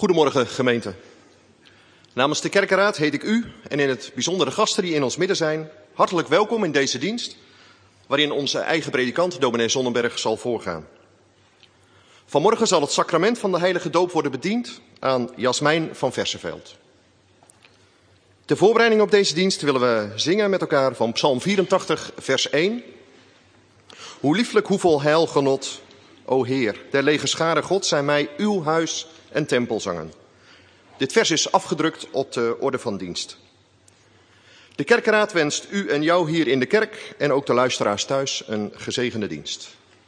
Goedemorgen gemeente. Namens de kerkenraad heet ik u en in het bijzonder de gasten die in ons midden zijn hartelijk welkom in deze dienst, waarin onze eigen predikant dominee Zonnenberg zal voorgaan. Vanmorgen zal het sacrament van de heilige doop worden bediend aan Jasmijn van Verseveld. Ter voorbereiding op deze dienst willen we zingen met elkaar van Psalm 84, vers 1. Hoe lieflijk, hoeveel heilgenot, o Heer, der legerscharen God, zijn mij uw huis en tempel zangen. Dit vers is afgedrukt op de orde van dienst. De kerkenraad wenst u en jou hier in de kerk en ook de luisteraars thuis een gezegende dienst.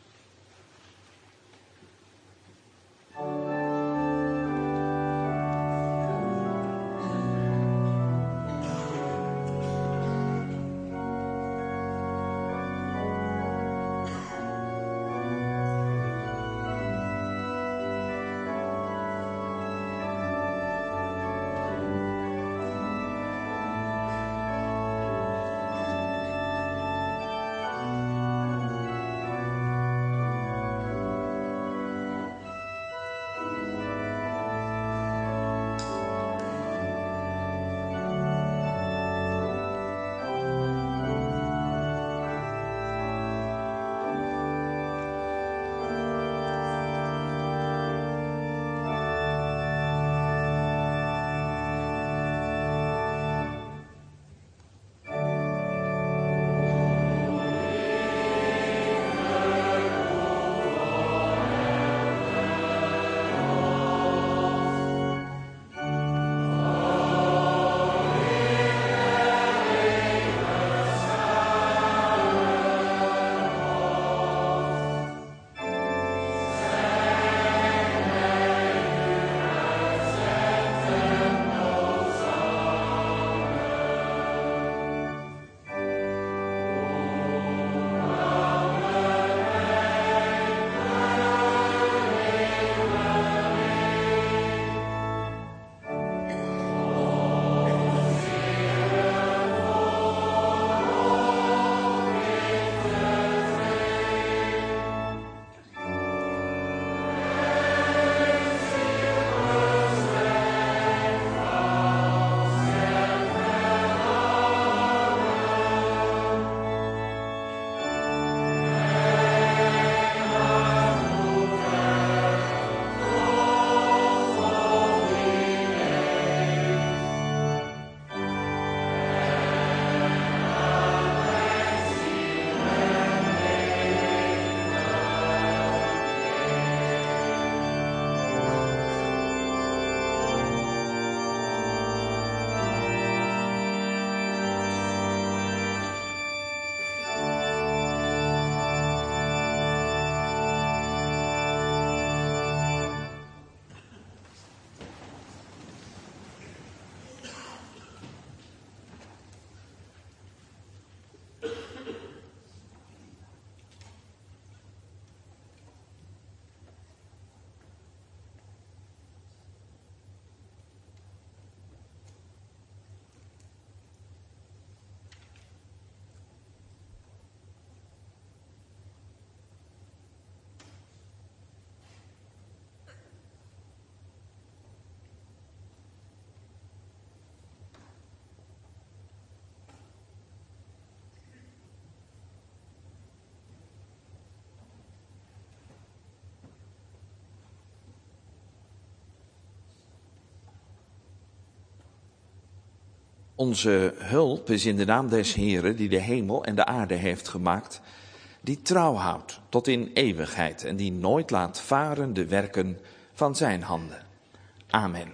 Onze hulp is in de naam des Heeren, die de hemel en de aarde heeft gemaakt, die trouw houdt tot in eeuwigheid en die nooit laat varen de werken van zijn handen. Amen.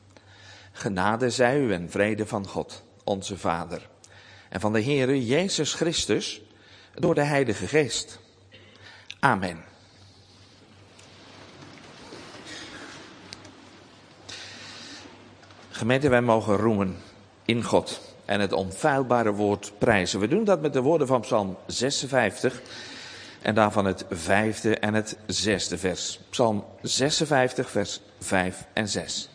Genade zij u en vrede van God, onze Vader, en van de Heere Jezus Christus, door de Heilige Geest. Amen. Gemeente, wij mogen roemen in God en het onfeilbare woord prijzen. We doen dat met de woorden van Psalm 56 en daarvan het 5e en het 6e vers. Psalm 56 vers 5 en 6.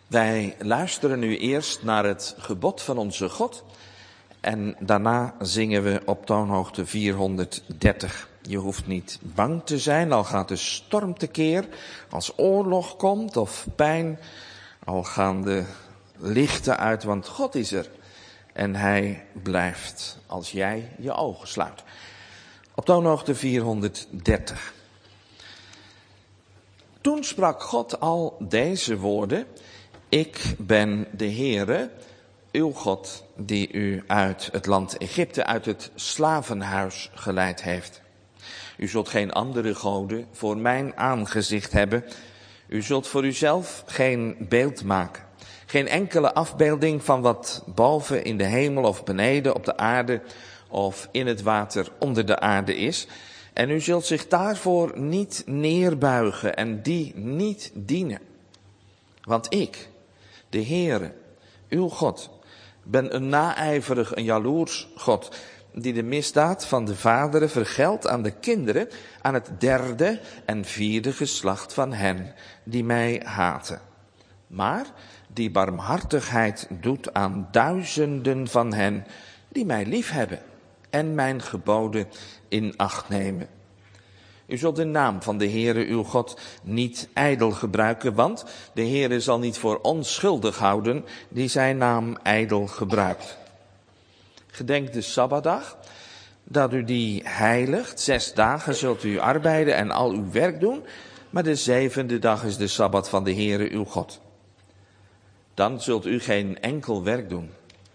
Wij luisteren nu eerst naar het gebod van onze God en daarna zingen we op toonhoogte 430. Je hoeft niet bang te zijn, al gaat de storm tekeer, als oorlog komt of pijn, al gaan de lichten uit, want God is er en hij blijft als jij je ogen sluit. Op toonhoogte 430. Toen sprak God al deze woorden: Ik ben de Heere, uw God, die u uit het land Egypte, uit het slavenhuis geleid heeft. U zult geen andere goden voor mijn aangezicht hebben. U zult voor uzelf geen beeld maken. Geen enkele afbeelding van wat boven in de hemel of beneden op de aarde of in het water onder de aarde is. En u zult zich daarvoor niet neerbuigen en die niet dienen. Want ik, de Heere, uw God, ben een naijverig, een jaloers God, die de misdaad van de vaderen vergeldt aan de kinderen, aan het derde en vierde geslacht van hen die mij haten. Maar die barmhartigheid doet aan duizenden van hen die mij liefhebben en mijn geboden in acht nemen. U zult de naam van de Heere uw God niet ijdel gebruiken, want de Heere zal niet voor onschuldig houden die zijn naam ijdel gebruikt. Gedenk de Sabbatdag, dat u die heiligt. 6 dagen zult u arbeiden en al uw werk doen, maar de 7e dag is de Sabbat van de Heere uw God. Dan zult u geen enkel werk doen.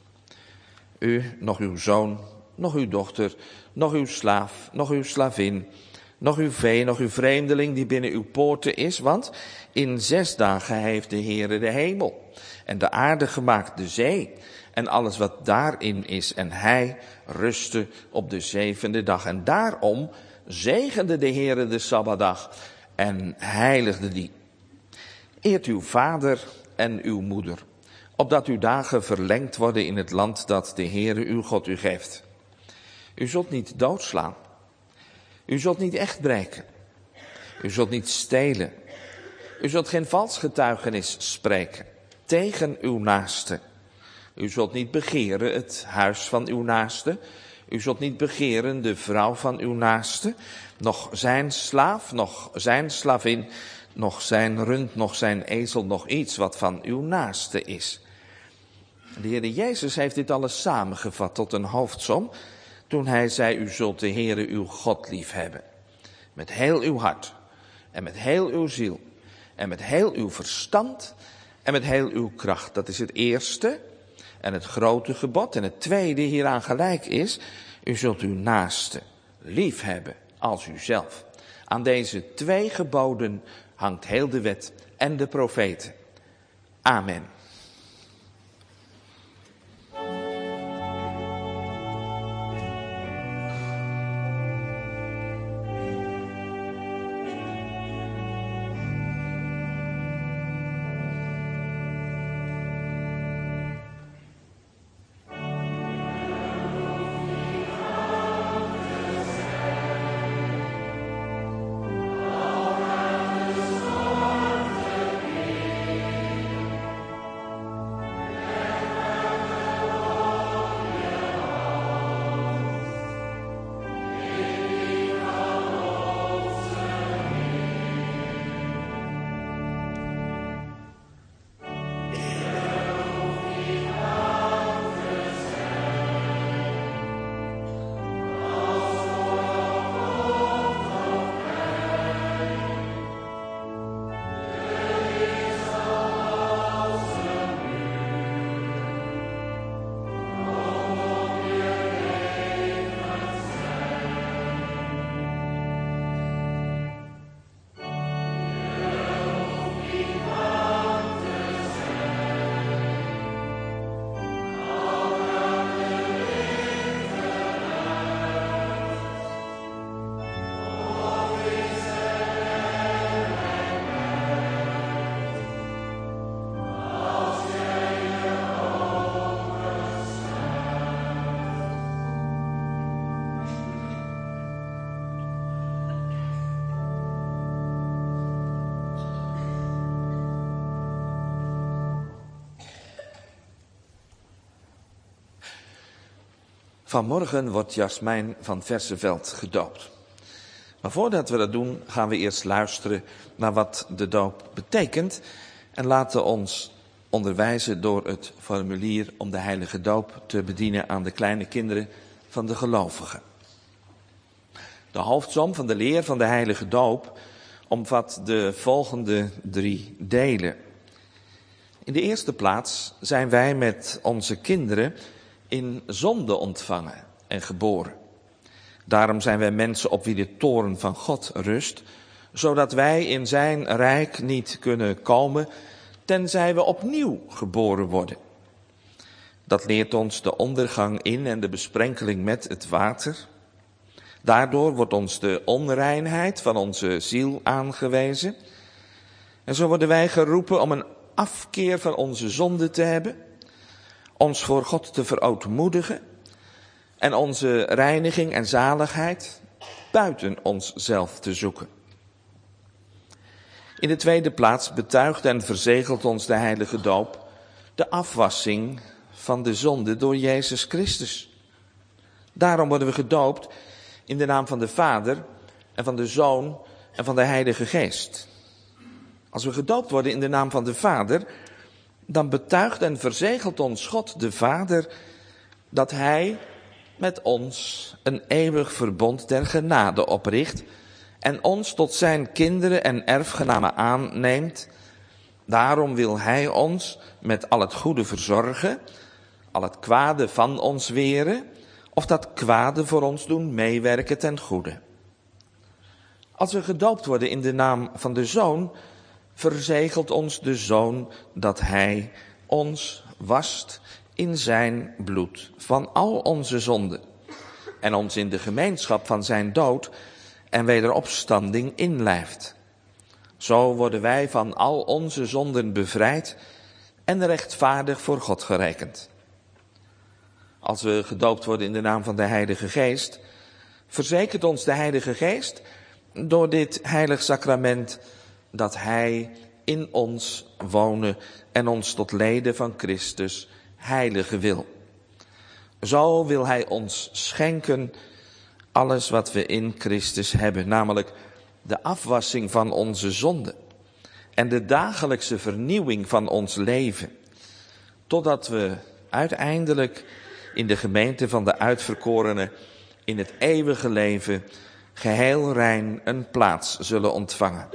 U, nog uw zoon, nog uw dochter, nog uw slaaf, nog uw slavin, nog uw vee, nog uw vreemdeling die binnen uw poorten is, want in 6 dagen heeft de Heere de hemel en de aarde gemaakt, de zee en alles wat daarin is. En hij rustte op de 7e dag. En daarom zegende de Heere de Sabbatdag en heiligde die. Eert uw vader en uw moeder, opdat uw dagen verlengd worden in het land dat de Heere uw God u geeft. U zult niet doodslaan. U zult niet echt breken. U zult niet stelen. U zult geen vals getuigenis spreken tegen uw naaste. U zult niet begeren het huis van uw naaste. U zult niet begeren de vrouw van uw naaste, nog zijn slaaf, nog zijn slavin, nog zijn rund, nog zijn ezel, nog iets wat van uw naaste is. De Heere Jezus heeft dit alles samengevat tot een hoofdsom toen hij zei: U zult de Heere uw God liefhebben. Met heel uw hart en met heel uw ziel en met heel uw verstand en met heel uw kracht. Dat is het eerste en het grote gebod. En het tweede hieraan gelijk is: u zult uw naaste liefhebben als uzelf. Aan deze 2 geboden hangt heel de wet en de profeten. Amen. Vanmorgen wordt Jasmijn van Verseveld gedoopt. Maar voordat we dat doen, gaan we eerst luisteren naar wat de doop betekent. En laten ons onderwijzen door het formulier om de heilige doop te bedienen aan de kleine kinderen van de gelovigen. De hoofdsom van de leer van de heilige doop omvat de volgende 3 delen. In de eerste plaats zijn wij met onze kinderen in zonde ontvangen en geboren. Daarom zijn wij mensen op wie de toorn van God rust, zodat wij in zijn rijk niet kunnen komen, tenzij we opnieuw geboren worden. Dat leert ons de ondergang in en de besprenkeling met het water. Daardoor wordt ons de onreinheid van onze ziel aangewezen. En zo worden wij geroepen om een afkeer van onze zonde te hebben, ons voor God te verootmoedigen en onze reiniging en zaligheid buiten onszelf te zoeken. In de tweede plaats betuigt en verzegelt ons de heilige doop de afwassing van de zonde door Jezus Christus. Daarom worden we gedoopt in de naam van de Vader en van de Zoon en van de Heilige Geest. Als we gedoopt worden in de naam van de Vader, dan betuigt en verzegelt ons God de Vader dat Hij met ons een eeuwig verbond der genade opricht en ons tot zijn kinderen en erfgenamen aanneemt. Daarom wil Hij ons met al het goede verzorgen, al het kwade van ons weren, of dat kwade voor ons doen meewerken ten goede. Als we gedoopt worden in de naam van de Zoon, verzegelt ons de Zoon dat Hij ons wast in zijn bloed van al onze zonden en ons in de gemeenschap van zijn dood en wederopstanding inlijft. Zo worden wij van al onze zonden bevrijd en rechtvaardig voor God gerekend. Als we gedoopt worden in de naam van de Heilige Geest, verzekert ons de Heilige Geest door dit heilig sacrament dat Hij in ons wonen en ons tot leden van Christus heiligen wil. Zo wil Hij ons schenken alles wat we in Christus hebben, namelijk de afwassing van onze zonde en de dagelijkse vernieuwing van ons leven, totdat we uiteindelijk in de gemeente van de uitverkorenen in het eeuwige leven geheel rein een plaats zullen ontvangen.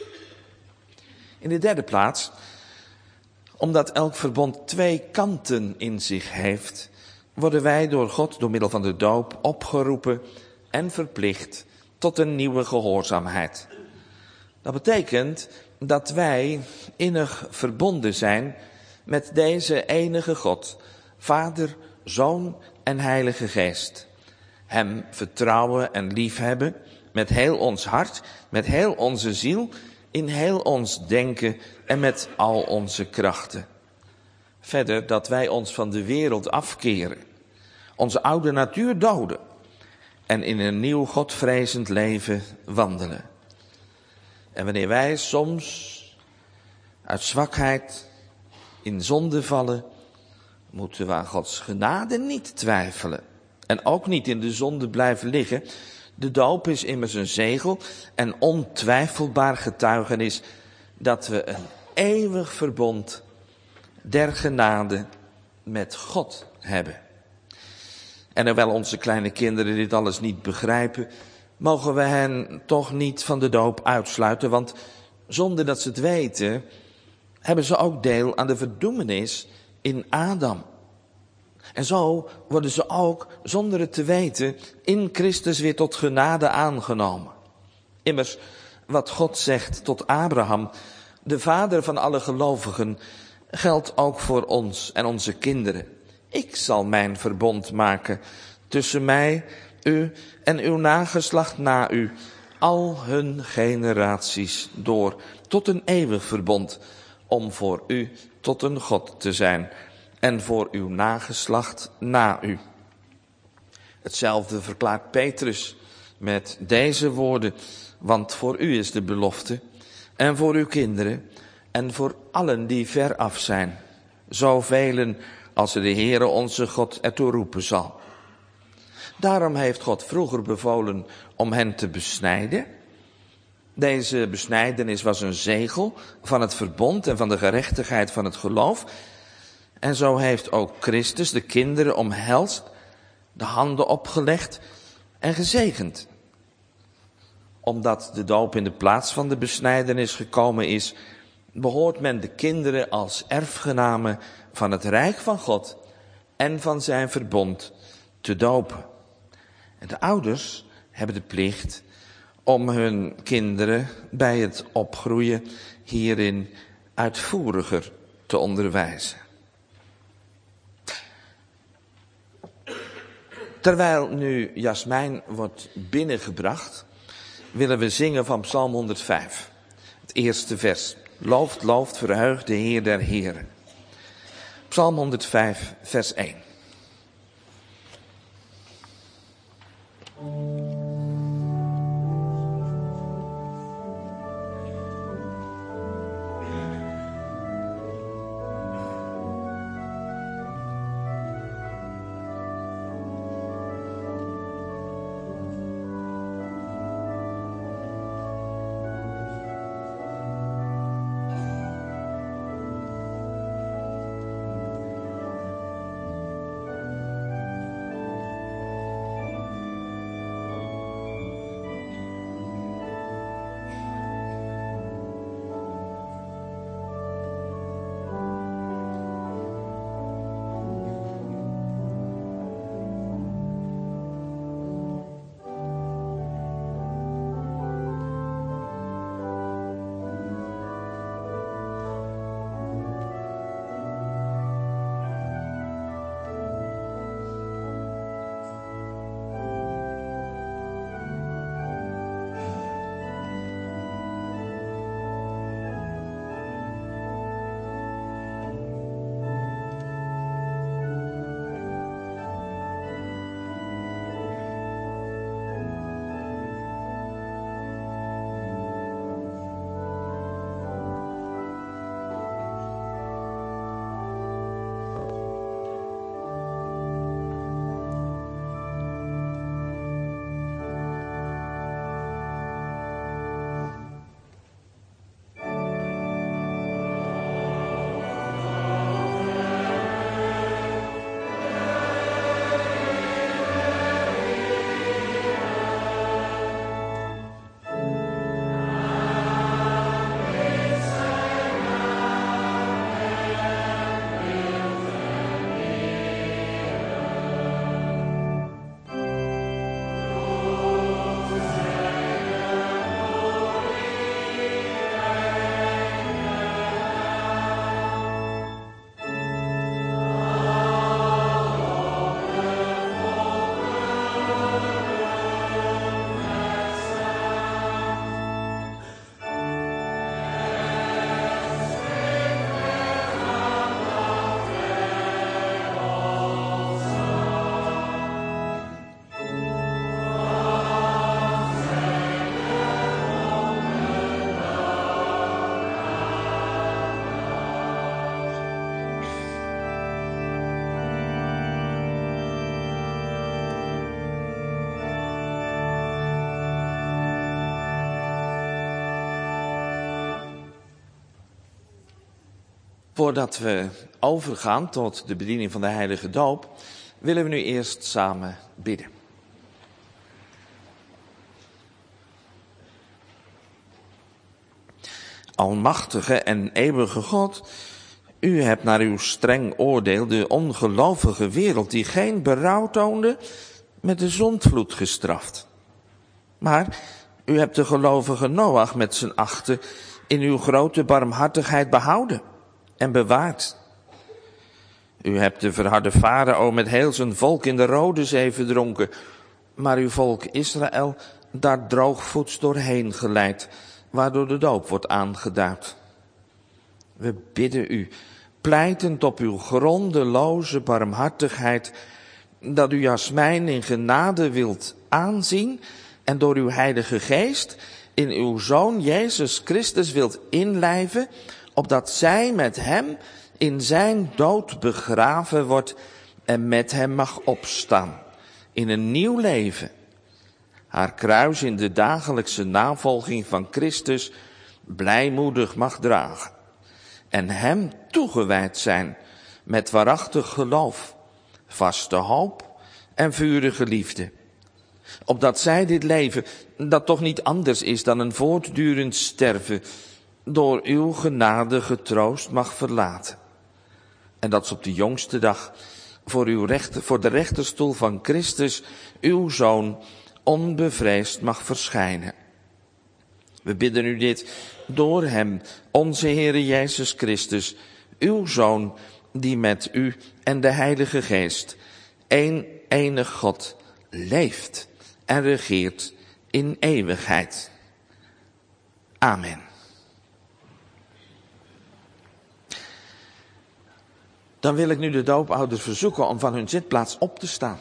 In de derde plaats, omdat elk verbond 2 kanten in zich heeft, worden wij door God door middel van de doop opgeroepen en verplicht tot een nieuwe gehoorzaamheid. Dat betekent dat wij innig verbonden zijn met deze enige God, Vader, Zoon en Heilige Geest. Hem vertrouwen en liefhebben met heel ons hart, met heel onze ziel, in heel ons denken en met al onze krachten. Verder dat wij ons van de wereld afkeren, onze oude natuur doden en in een nieuw godvrezend leven wandelen. En wanneer wij soms uit zwakheid in zonde vallen, moeten we aan Gods genade niet twijfelen en ook niet in de zonde blijven liggen. De doop is immers een zegel en ontwijfelbaar getuigenis dat we een eeuwig verbond der genade met God hebben. En hoewel onze kleine kinderen dit alles niet begrijpen, mogen we hen toch niet van de doop uitsluiten, want zonder dat ze het weten, hebben ze ook deel aan de verdoemenis in Adam. En zo worden ze ook, zonder het te weten, in Christus weer tot genade aangenomen. Immers, wat God zegt tot Abraham, de vader van alle gelovigen, geldt ook voor ons en onze kinderen. Ik zal mijn verbond maken tussen mij, u en uw nageslacht na u, al hun generaties door, tot een eeuwig verbond, om voor u tot een God te zijn en voor uw nageslacht na u. Hetzelfde verklaart Petrus met deze woorden, want voor u is de belofte en voor uw kinderen en voor allen die ver af zijn, zoveel als de Heere onze God ertoe roepen zal. Daarom heeft God vroeger bevolen om hen te besnijden. Deze besnijdenis was een zegel van het verbond en van de gerechtigheid van het geloof. En zo heeft ook Christus de kinderen omhelst, de handen opgelegd en gezegend. Omdat de doop in de plaats van de besnijdenis gekomen is, behoort men de kinderen als erfgenamen van het rijk van God en van zijn verbond te dopen. En de ouders hebben de plicht om hun kinderen bij het opgroeien hierin uitvoeriger te onderwijzen. Terwijl nu Jasmijn wordt binnengebracht, willen we zingen van Psalm 105. Het eerste vers. Looft, looft, verheugt de Heer der Heren. Psalm 105, vers 1. Voordat we overgaan tot de bediening van de heilige doop, willen we nu eerst samen bidden. Almachtige en eeuwige God, u hebt naar uw streng oordeel de ongelovige wereld die geen berouw toonde met de zondvloed gestraft. Maar u hebt de gelovige Noach met z'n 8 in uw grote barmhartigheid behouden en bewaard. U hebt de verharde farao met heel zijn volk in de Rode Zee verdronken, maar uw volk Israël daar droogvoets doorheen geleid, waardoor de doop wordt aangeduid. We bidden u, pleitend op uw grondeloze barmhartigheid, dat u Jasmijn in genade wilt aanzien en door uw heilige geest in uw Zoon Jezus Christus wilt inlijven, opdat zij met hem in zijn dood begraven wordt en met hem mag opstaan. in een nieuw leven. Haar kruis in de dagelijkse navolging van Christus blijmoedig mag dragen. En hem toegewijd zijn met waarachtig geloof, vaste hoop en vurige liefde. Opdat zij dit leven, dat toch niet anders is dan een voortdurend sterven, door uw genade getroost mag verlaten. En dat ze op de jongste dag voor de rechterstoel van Christus, uw Zoon, onbevreesd mag verschijnen. We bidden u dit door hem, onze Heere Jezus Christus, uw Zoon, die met u en de Heilige Geest, enig God, leeft en regeert in eeuwigheid. Amen. Dan wil ik nu de doopouders verzoeken om van hun zitplaats op te staan.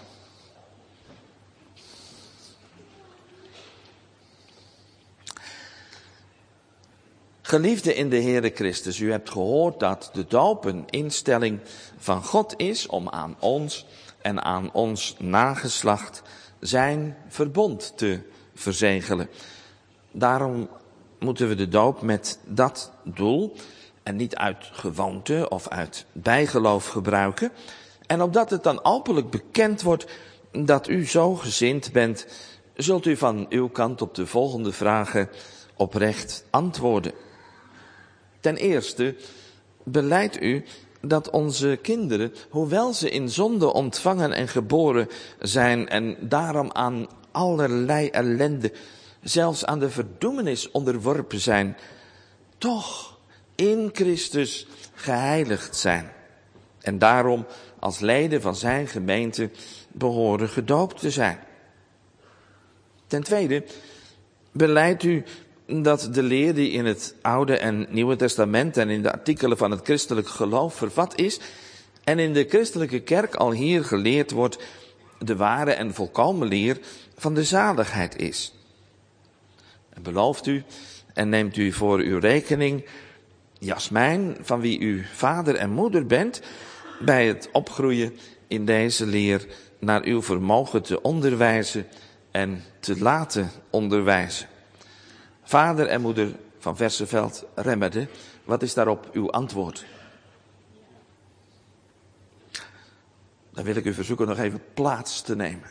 Geliefden in de Heere Christus, u hebt gehoord dat de doop een instelling van God is om aan ons en aan ons nageslacht zijn verbond te verzegelen. Daarom moeten we de doop met dat doel en niet uit gewoonte of uit bijgeloof gebruiken. En opdat het dan openlijk bekend wordt dat u zo gezind bent, zult u van uw kant op de volgende vragen oprecht antwoorden. Ten eerste, belijdt u dat onze kinderen, hoewel ze in zonde ontvangen en geboren zijn en daarom aan allerlei ellende, zelfs aan de verdoemenis onderworpen zijn, toch in Christus geheiligd zijn. En daarom als leden van zijn gemeente behoren gedoopt te zijn. Ten tweede, belijdt u dat de leer die in het Oude en Nieuwe Testament en in de artikelen van het christelijk geloof vervat is en in de christelijke kerk al hier geleerd wordt, de ware en volkomen leer van de zaligheid is. En belooft u en neemt u voor uw rekening Jasmijn, van wie u vader en moeder bent, bij het opgroeien in deze leer naar uw vermogen te onderwijzen en te laten onderwijzen. Vader en moeder van Verseveld Remmerde, wat is daarop uw antwoord? Dan wil ik u verzoeken nog even plaats te nemen.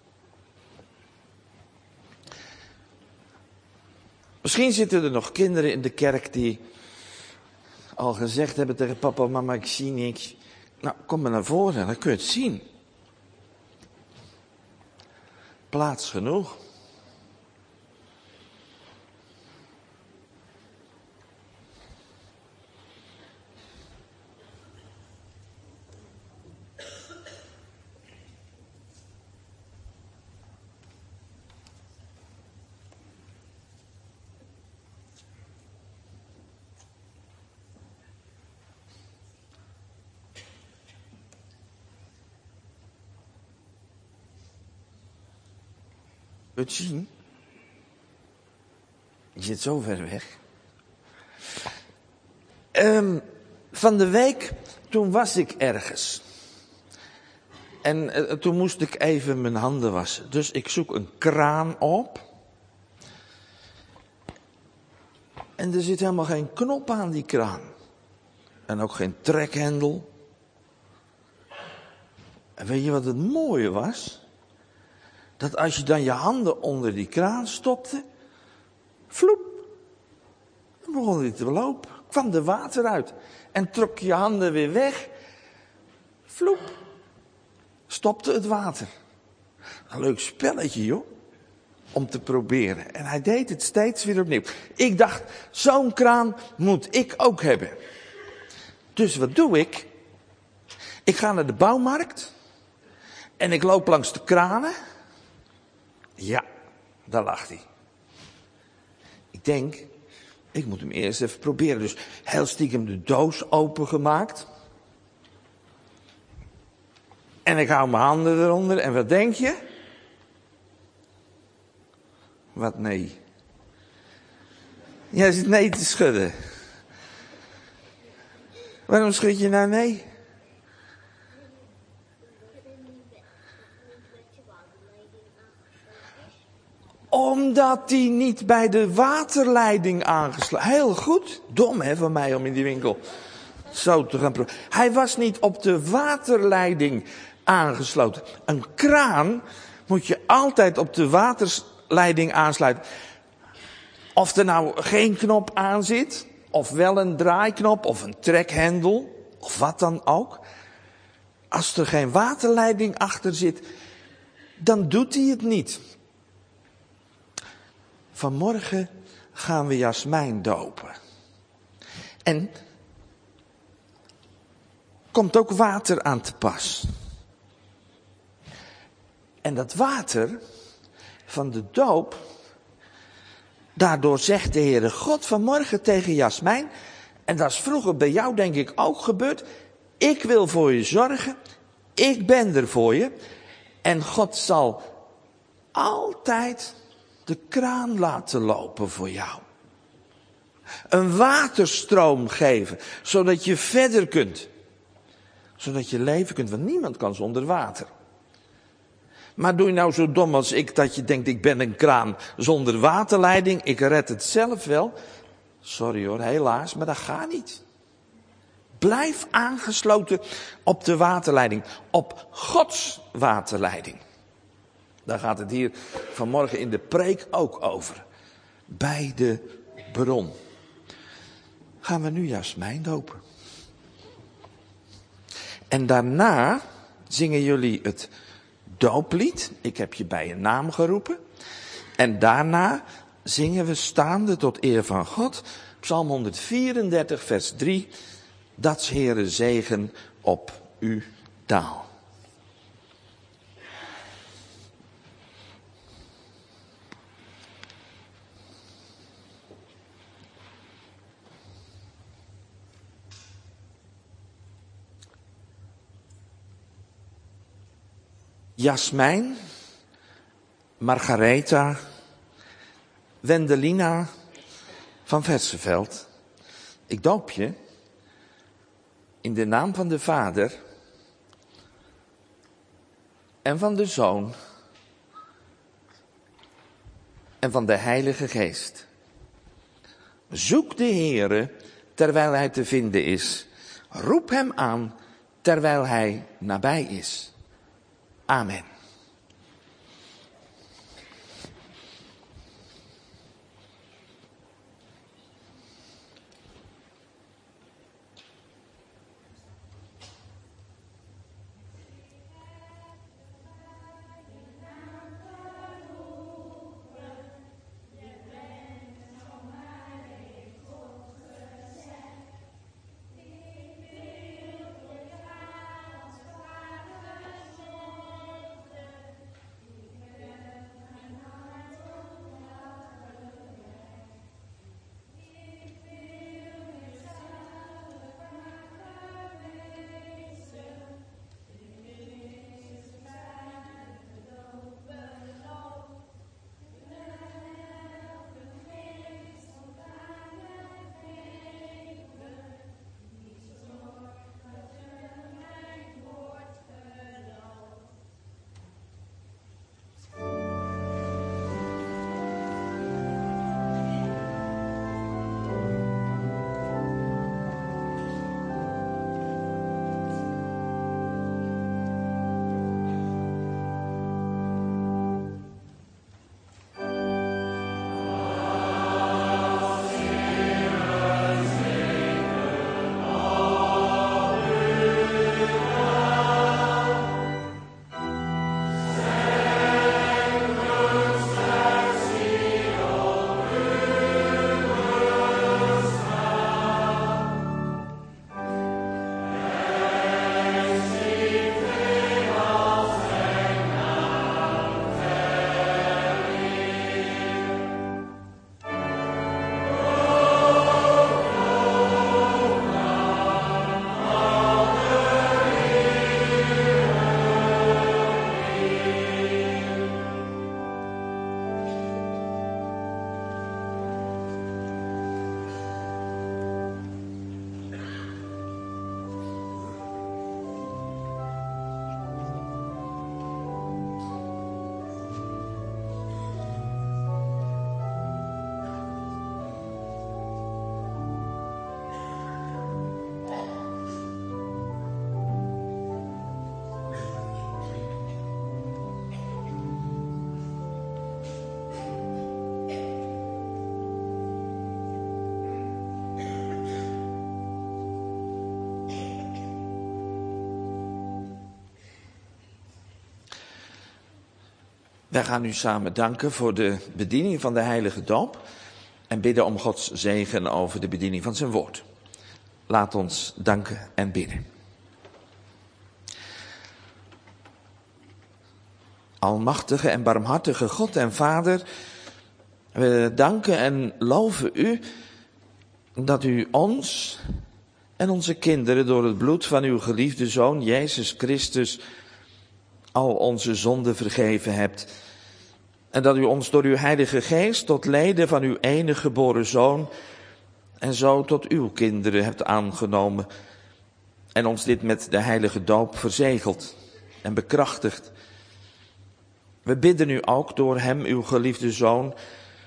Misschien zitten er nog kinderen in de kerk die al gezegd hebben tegen papa, mama, ik zie niks. Nou, kom maar naar voren, dan kun je het zien. Plaats genoeg. Het zien? Je zit zo ver weg. Van de week, toen was ik ergens. En toen moest ik even mijn handen wassen. Dus ik zoek een kraan op. En er zit helemaal geen knop aan die kraan. En ook geen trekhendel. En weet je wat het mooie was? Dat als je dan je handen onder die kraan stopte, vloep, dan begon die te lopen. Kwam er water uit. En trok je handen weer weg, vloep, stopte het water. Een leuk spelletje, joh, om te proberen. En hij deed het steeds weer opnieuw. Ik dacht, zo'n kraan moet ik ook hebben. Dus wat doe ik? Ik ga naar de bouwmarkt en ik loop langs de kranen. Ja, daar lag hij. Ik denk, ik moet hem eerst even proberen. Dus heel stiekem de doos opengemaakt. En ik hou mijn handen eronder. En wat denk je? Wat nee. Jij zit nee te schudden. Waarom schud je nou nee? Omdat hij niet bij de waterleiding aangesloten. Heel goed. Dom hè van mij om in die winkel zo te gaan proberen. Hij was niet op de waterleiding aangesloten. Een kraan moet je altijd op de waterleiding aansluiten. Of er nou geen knop aan zit, of wel een draaiknop, of een trekhendel, of wat dan ook. Als er geen waterleiding achter zit, dan doet hij het niet. Vanmorgen gaan we Jasmijn dopen. En komt ook water aan te pas. En dat water van de doop, daardoor zegt de Heere God vanmorgen tegen Jasmijn, en dat is vroeger bij jou denk ik ook gebeurd, ik wil voor je zorgen, ik ben er voor je. En God zal altijd de kraan laten lopen voor jou. Een waterstroom geven, zodat je verder kunt. Zodat je leven kunt, want niemand kan zonder water. Maar doe je nou zo dom als ik, dat je denkt, ik ben een kraan zonder waterleiding, ik red het zelf wel. Sorry hoor, helaas, maar dat gaat niet. Blijf aangesloten op de waterleiding, op Gods waterleiding. Daar gaat het hier vanmorgen in de preek ook over. Bij de bron. Gaan we nu Jasmijn dopen. En daarna zingen jullie het dooplied. Ik heb je bij je naam geroepen. En daarna zingen we staande tot eer van God. Psalm 134 vers 3. Dat 's Heere zegen op u daal. Jasmijn, Margaretha, Wendelina van Verseveld. Ik doop je in de naam van de Vader en van de Zoon en van de Heilige Geest. Zoek de Heere terwijl hij te vinden is. Roep hem aan terwijl hij nabij is. Amen. Wij gaan u samen danken voor de bediening van de heilige doop en bidden om Gods zegen over de bediening van zijn woord. Laat ons danken en bidden. Almachtige en barmhartige God en Vader, we danken en loven u dat u ons en onze kinderen door het bloed van uw geliefde Zoon Jezus Christus al onze zonden vergeven hebt. En dat u ons door uw Heilige Geest tot leden van uw enige geboren Zoon en zo tot uw kinderen hebt aangenomen. En ons dit met de heilige doop verzegeld en bekrachtigd. We bidden u ook door hem, uw geliefde Zoon,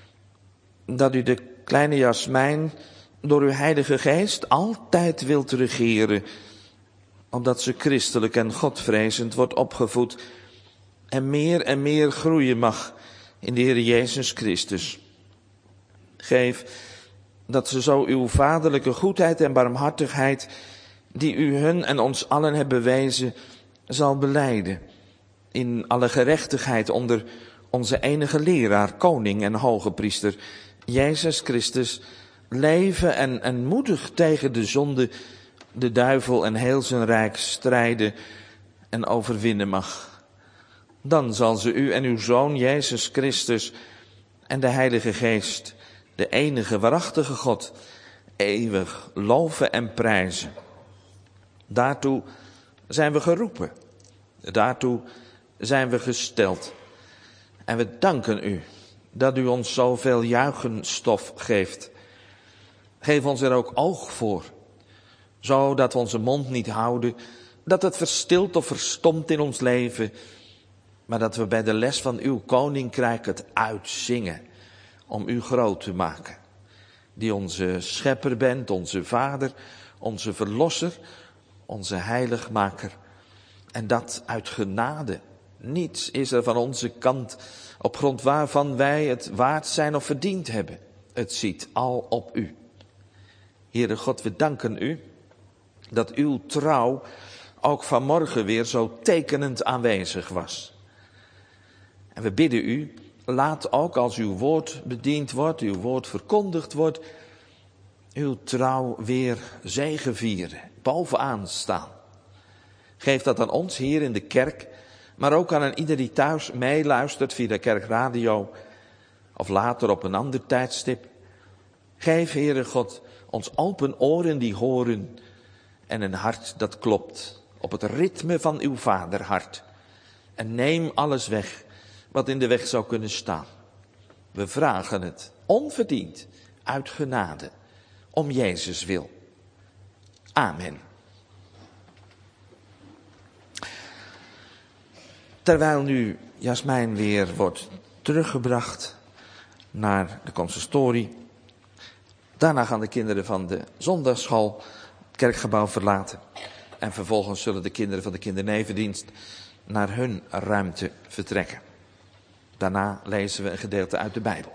dat u de kleine Jasmijn door uw Heilige Geest altijd wilt regeren, omdat ze christelijk en godvrezend wordt opgevoed en meer groeien mag in de Heer Jezus Christus. Geef dat ze zo uw vaderlijke goedheid en barmhartigheid, die u hun en ons allen hebt bewezen, zal belijden in alle gerechtigheid onder onze enige leraar, koning en hoge priester, Jezus Christus, leven en moedig tegen de zonde, de duivel en heel zijn rijk strijden en overwinnen mag. Dan zal ze u en uw Zoon Jezus Christus en de Heilige Geest, de enige waarachtige God, eeuwig loven en prijzen. Daartoe zijn we geroepen. Daartoe zijn we gesteld. En we danken u dat u ons zoveel juichenstof geeft. Geef ons er ook oog voor, zodat we onze mond niet houden, dat het verstilt of verstomt in ons leven, maar dat we bij de les van uw koninkrijk het uitzingen om u groot te maken. Die onze schepper bent, onze vader, onze verlosser, onze heiligmaker. En dat uit genade. Niets is er van onze kant op grond waarvan wij het waard zijn of verdiend hebben. Het ziet al op u. Heere God, we danken u dat uw trouw ook vanmorgen weer zo tekenend aanwezig was. En we bidden u, laat ook als uw woord bediend wordt, uw woord verkondigd wordt, uw trouw weer zegevieren, bovenaan staan. Geef dat aan ons hier in de kerk, maar ook aan ieder die thuis meeluistert via de kerkradio of later op een ander tijdstip. Geef, Heere God, ons open oren die horen en een hart dat klopt op het ritme van uw vaderhart. En neem alles weg wat in de weg zou kunnen staan. We vragen het onverdiend, uit genade, om Jezus wil. Amen. Terwijl nu Jasmijn weer wordt teruggebracht naar de consistorie. Daarna gaan de kinderen van de zondagsschool het kerkgebouw verlaten. En vervolgens zullen de kinderen van de kindernevendienst naar hun ruimte vertrekken. Daarna lezen we een gedeelte uit de Bijbel.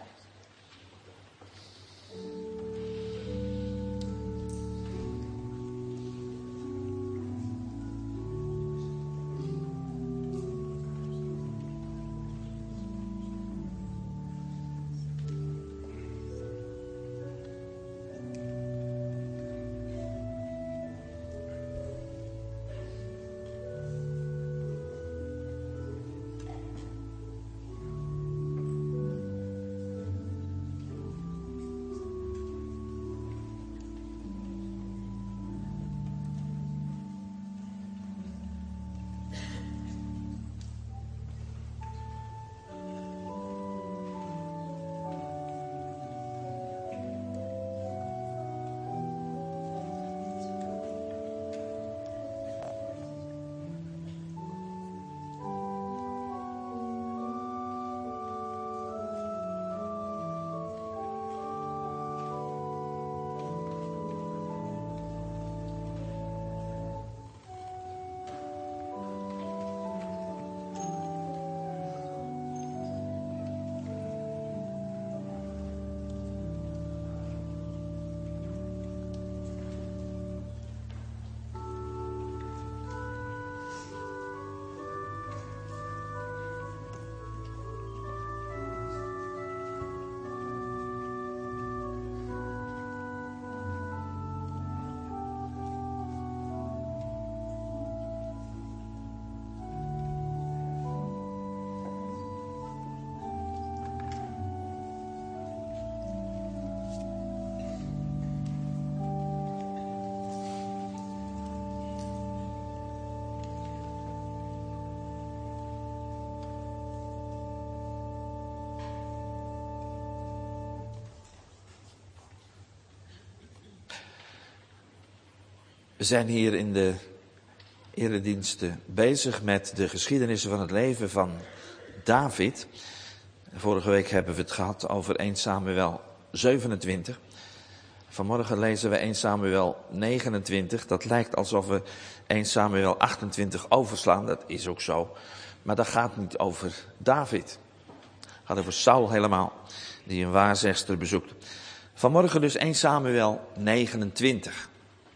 We zijn hier in de erediensten bezig met de geschiedenissen van het leven van David. Vorige week hebben we het gehad over 1 Samuel 27. Vanmorgen lezen we 1 Samuel 29. Dat lijkt alsof we 1 Samuel 28 overslaan. Dat is ook zo. Maar dat gaat niet over David. Het gaat over Saul helemaal, die een waarzegster bezoekt. Vanmorgen dus 1 Samuel 29.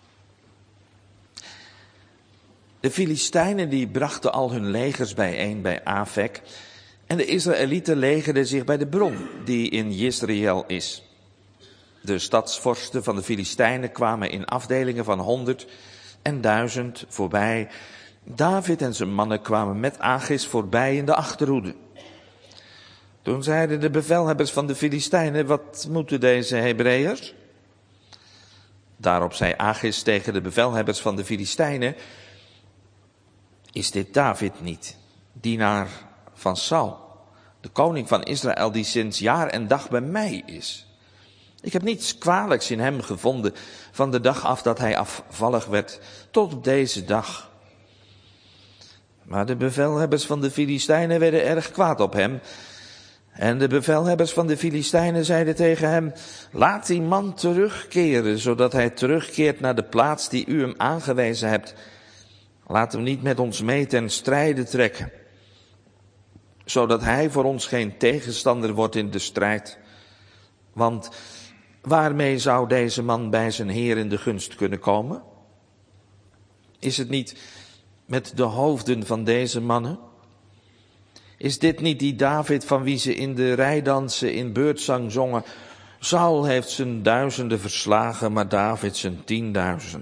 De Filistijnen die brachten al hun legers bijeen bij Afek. En de Israëlieten legerden zich bij de bron die in Jezreel is. De stadsvorsten van de Filistijnen kwamen in afdelingen van 100 en 1000 voorbij. David en zijn mannen kwamen met Achis voorbij in de achterhoede. Toen zeiden de bevelhebbers van de Filistijnen: wat moeten deze Hebreeërs? Daarop zei Achis tegen de bevelhebbers van de Filistijnen: is dit David niet, dienaar van Saul, de koning van Israël, die sinds jaar en dag bij mij is? Ik heb niets kwalijks in hem gevonden van de dag af dat hij afvallig werd tot op deze dag. Maar de bevelhebbers van de Filistijnen werden erg kwaad op hem. En de bevelhebbers van de Filistijnen zeiden tegen hem: laat die man terugkeren, zodat hij terugkeert naar de plaats die u hem aangewezen hebt. Laat hem niet met ons mee ten strijde trekken, zodat hij voor ons geen tegenstander wordt in de strijd. Want waarmee zou deze man bij zijn heer in de gunst kunnen komen? Is het niet met de hoofden van deze mannen? Is dit niet die David van wie ze in de rijdansen in beurtzang zongen: Saul heeft zijn 1000 verslagen, maar David zijn 10.000?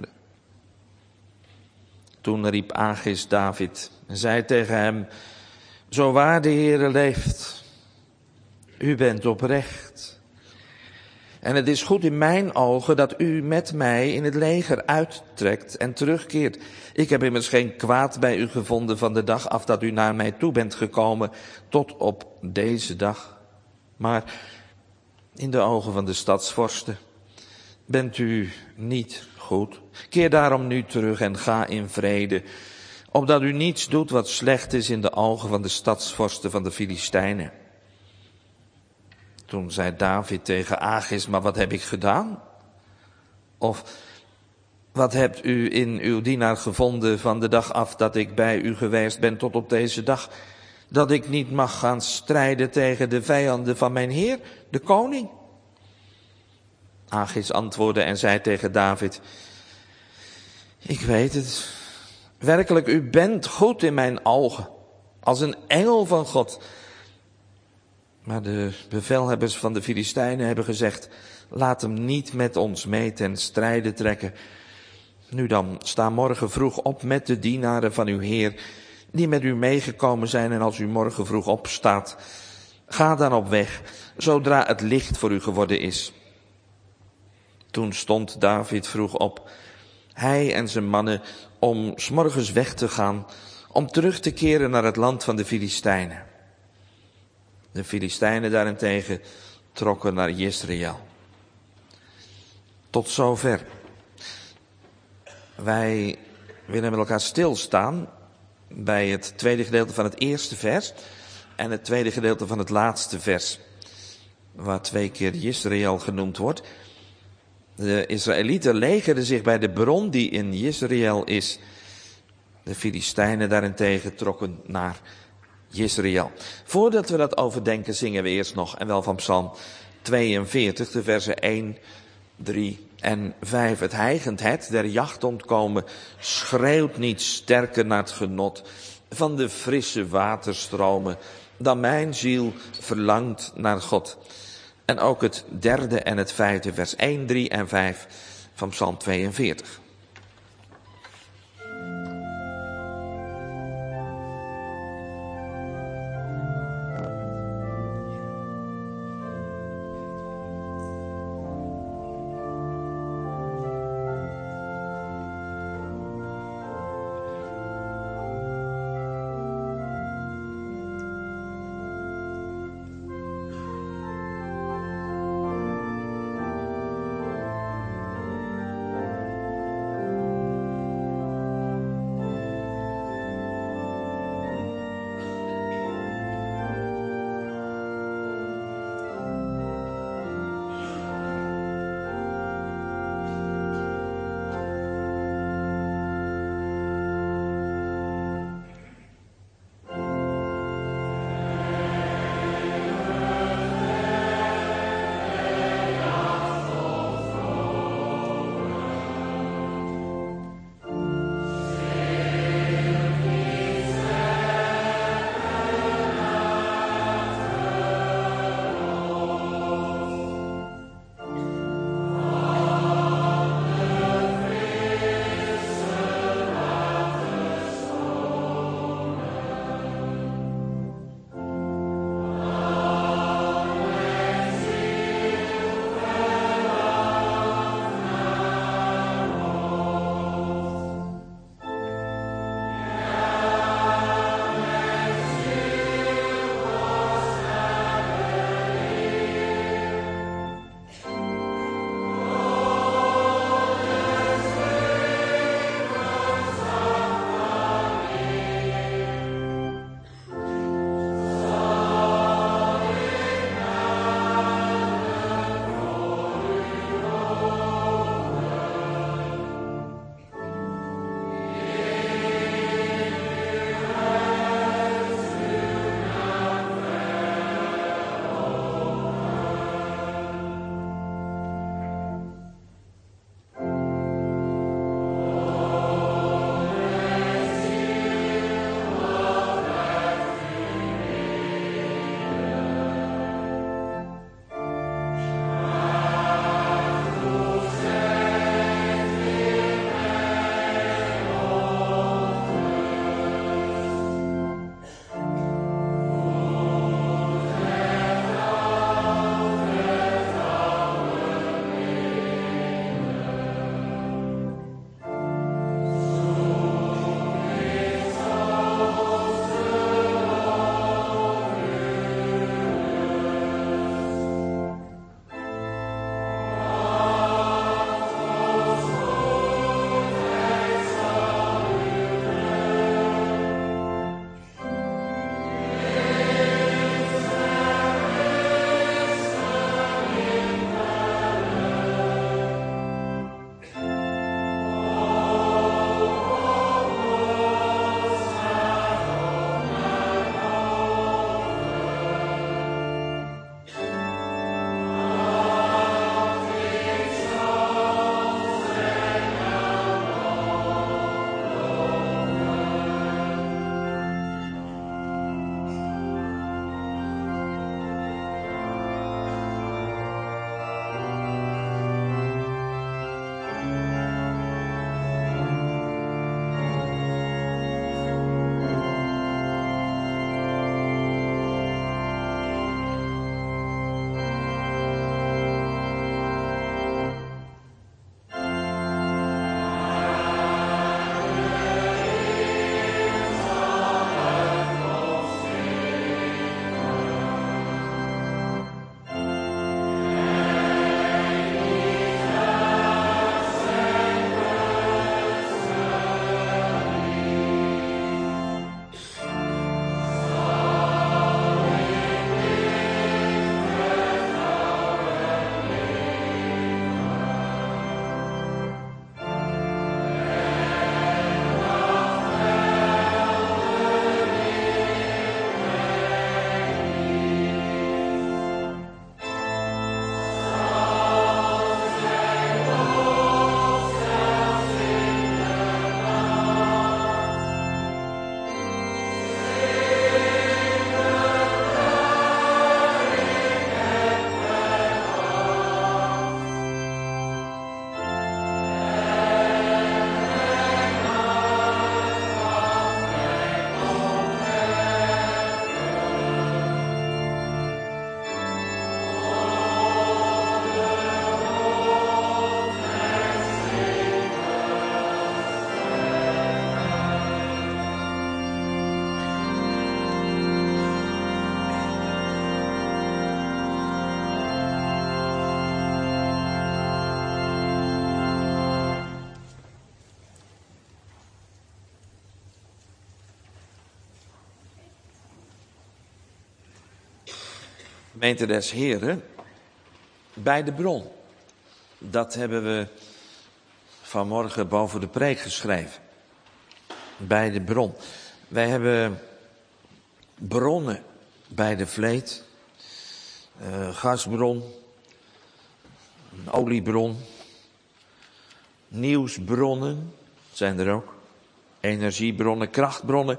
Toen riep Achis David en zei tegen hem: zo waar de Heere leeft, u bent oprecht. En het is goed in mijn ogen dat u met mij in het leger uittrekt en terugkeert. Ik heb immers geen kwaad bij u gevonden van de dag af dat u naar mij toe bent gekomen tot op deze dag. Maar in de ogen van de stadsvorsten bent u niet goed. Keer daarom nu terug en ga in vrede, opdat u niets doet wat slecht is in de ogen van de stadsvorsten van de Filistijnen. Toen zei David tegen Achis: maar wat heb ik gedaan? Of wat hebt u in uw dienaar gevonden van de dag af dat ik bij u geweest ben tot op deze dag, dat ik niet mag gaan strijden tegen de vijanden van mijn heer, de koning? Achis antwoordde en zei tegen David: ik weet het. Werkelijk, u bent goed in mijn ogen, als een engel van God. Maar de bevelhebbers van de Filistijnen hebben gezegd: laat hem niet met ons mee ten strijde trekken. Nu dan, sta morgen vroeg op met de dienaren van uw Heer, die met u meegekomen zijn. En als u morgen vroeg opstaat, ga dan op weg, zodra het licht voor u geworden is. Toen stond David vroeg op, hij en zijn mannen, om 's morgens weg te gaan, om terug te keren naar het land van de Filistijnen. De Filistijnen daarentegen trokken naar Jezreel. Tot zover. Wij willen met elkaar stilstaan bij het tweede gedeelte van het eerste vers en het tweede gedeelte van het laatste vers, waar 2 keer Jezreel genoemd wordt. De Israëlieten legerden zich bij de bron die in Jezreel is. De Filistijnen daarentegen trokken naar Jezreel. Voordat we dat overdenken, zingen we eerst nog, en wel van Psalm 42, de versen 1, 3 en 5. Het hijgend het der jacht ontkomen schreeuwt niet sterker naar het genot van de frisse waterstromen dan mijn ziel verlangt naar God. En ook het derde en het vijfde vers 1, 3 en 5 van Psalm 42. Gemeente des Heren, bij de bron. Dat hebben we vanmorgen boven de preek geschreven. Bij de bron. Wij hebben bronnen bij de Vleet. Gasbron. Een oliebron. Nieuwsbronnen zijn er ook. Energiebronnen, krachtbronnen.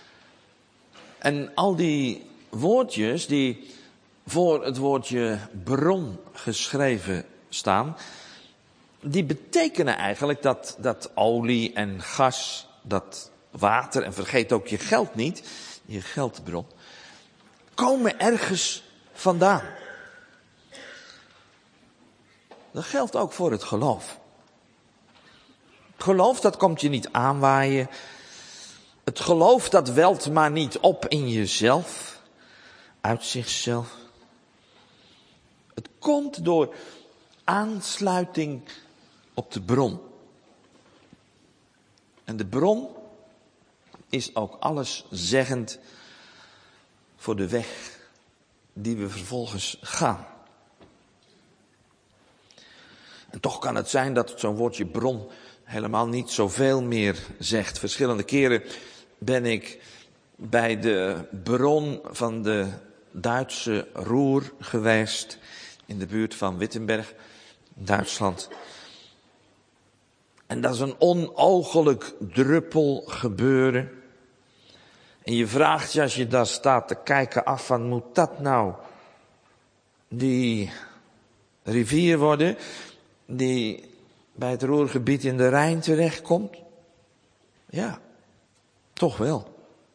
En al die woordjes die voor het woordje bron geschreven staan, die betekenen eigenlijk dat olie en gas, dat water, en vergeet ook je geld niet, je geldbron, komen ergens vandaan. Dat geldt ook voor het geloof. Het geloof, dat komt je niet aanwaaien. Het geloof, dat welt maar niet op in jezelf, uit zichzelf. Het komt door aansluiting op de bron. En de bron is ook alleszeggend voor de weg die we vervolgens gaan. En toch kan het zijn dat zo'n woordje bron helemaal niet zoveel meer zegt. Verschillende keren ben ik bij de bron van de Duitse Ruhr geweest, in de buurt van Wittenberg, Duitsland. En dat is een onoogelijk druppel gebeuren. En je vraagt je, als je daar staat te kijken, af van, moet dat nou die rivier worden die bij het Ruhrgebied in de Rijn terechtkomt? Ja, toch wel.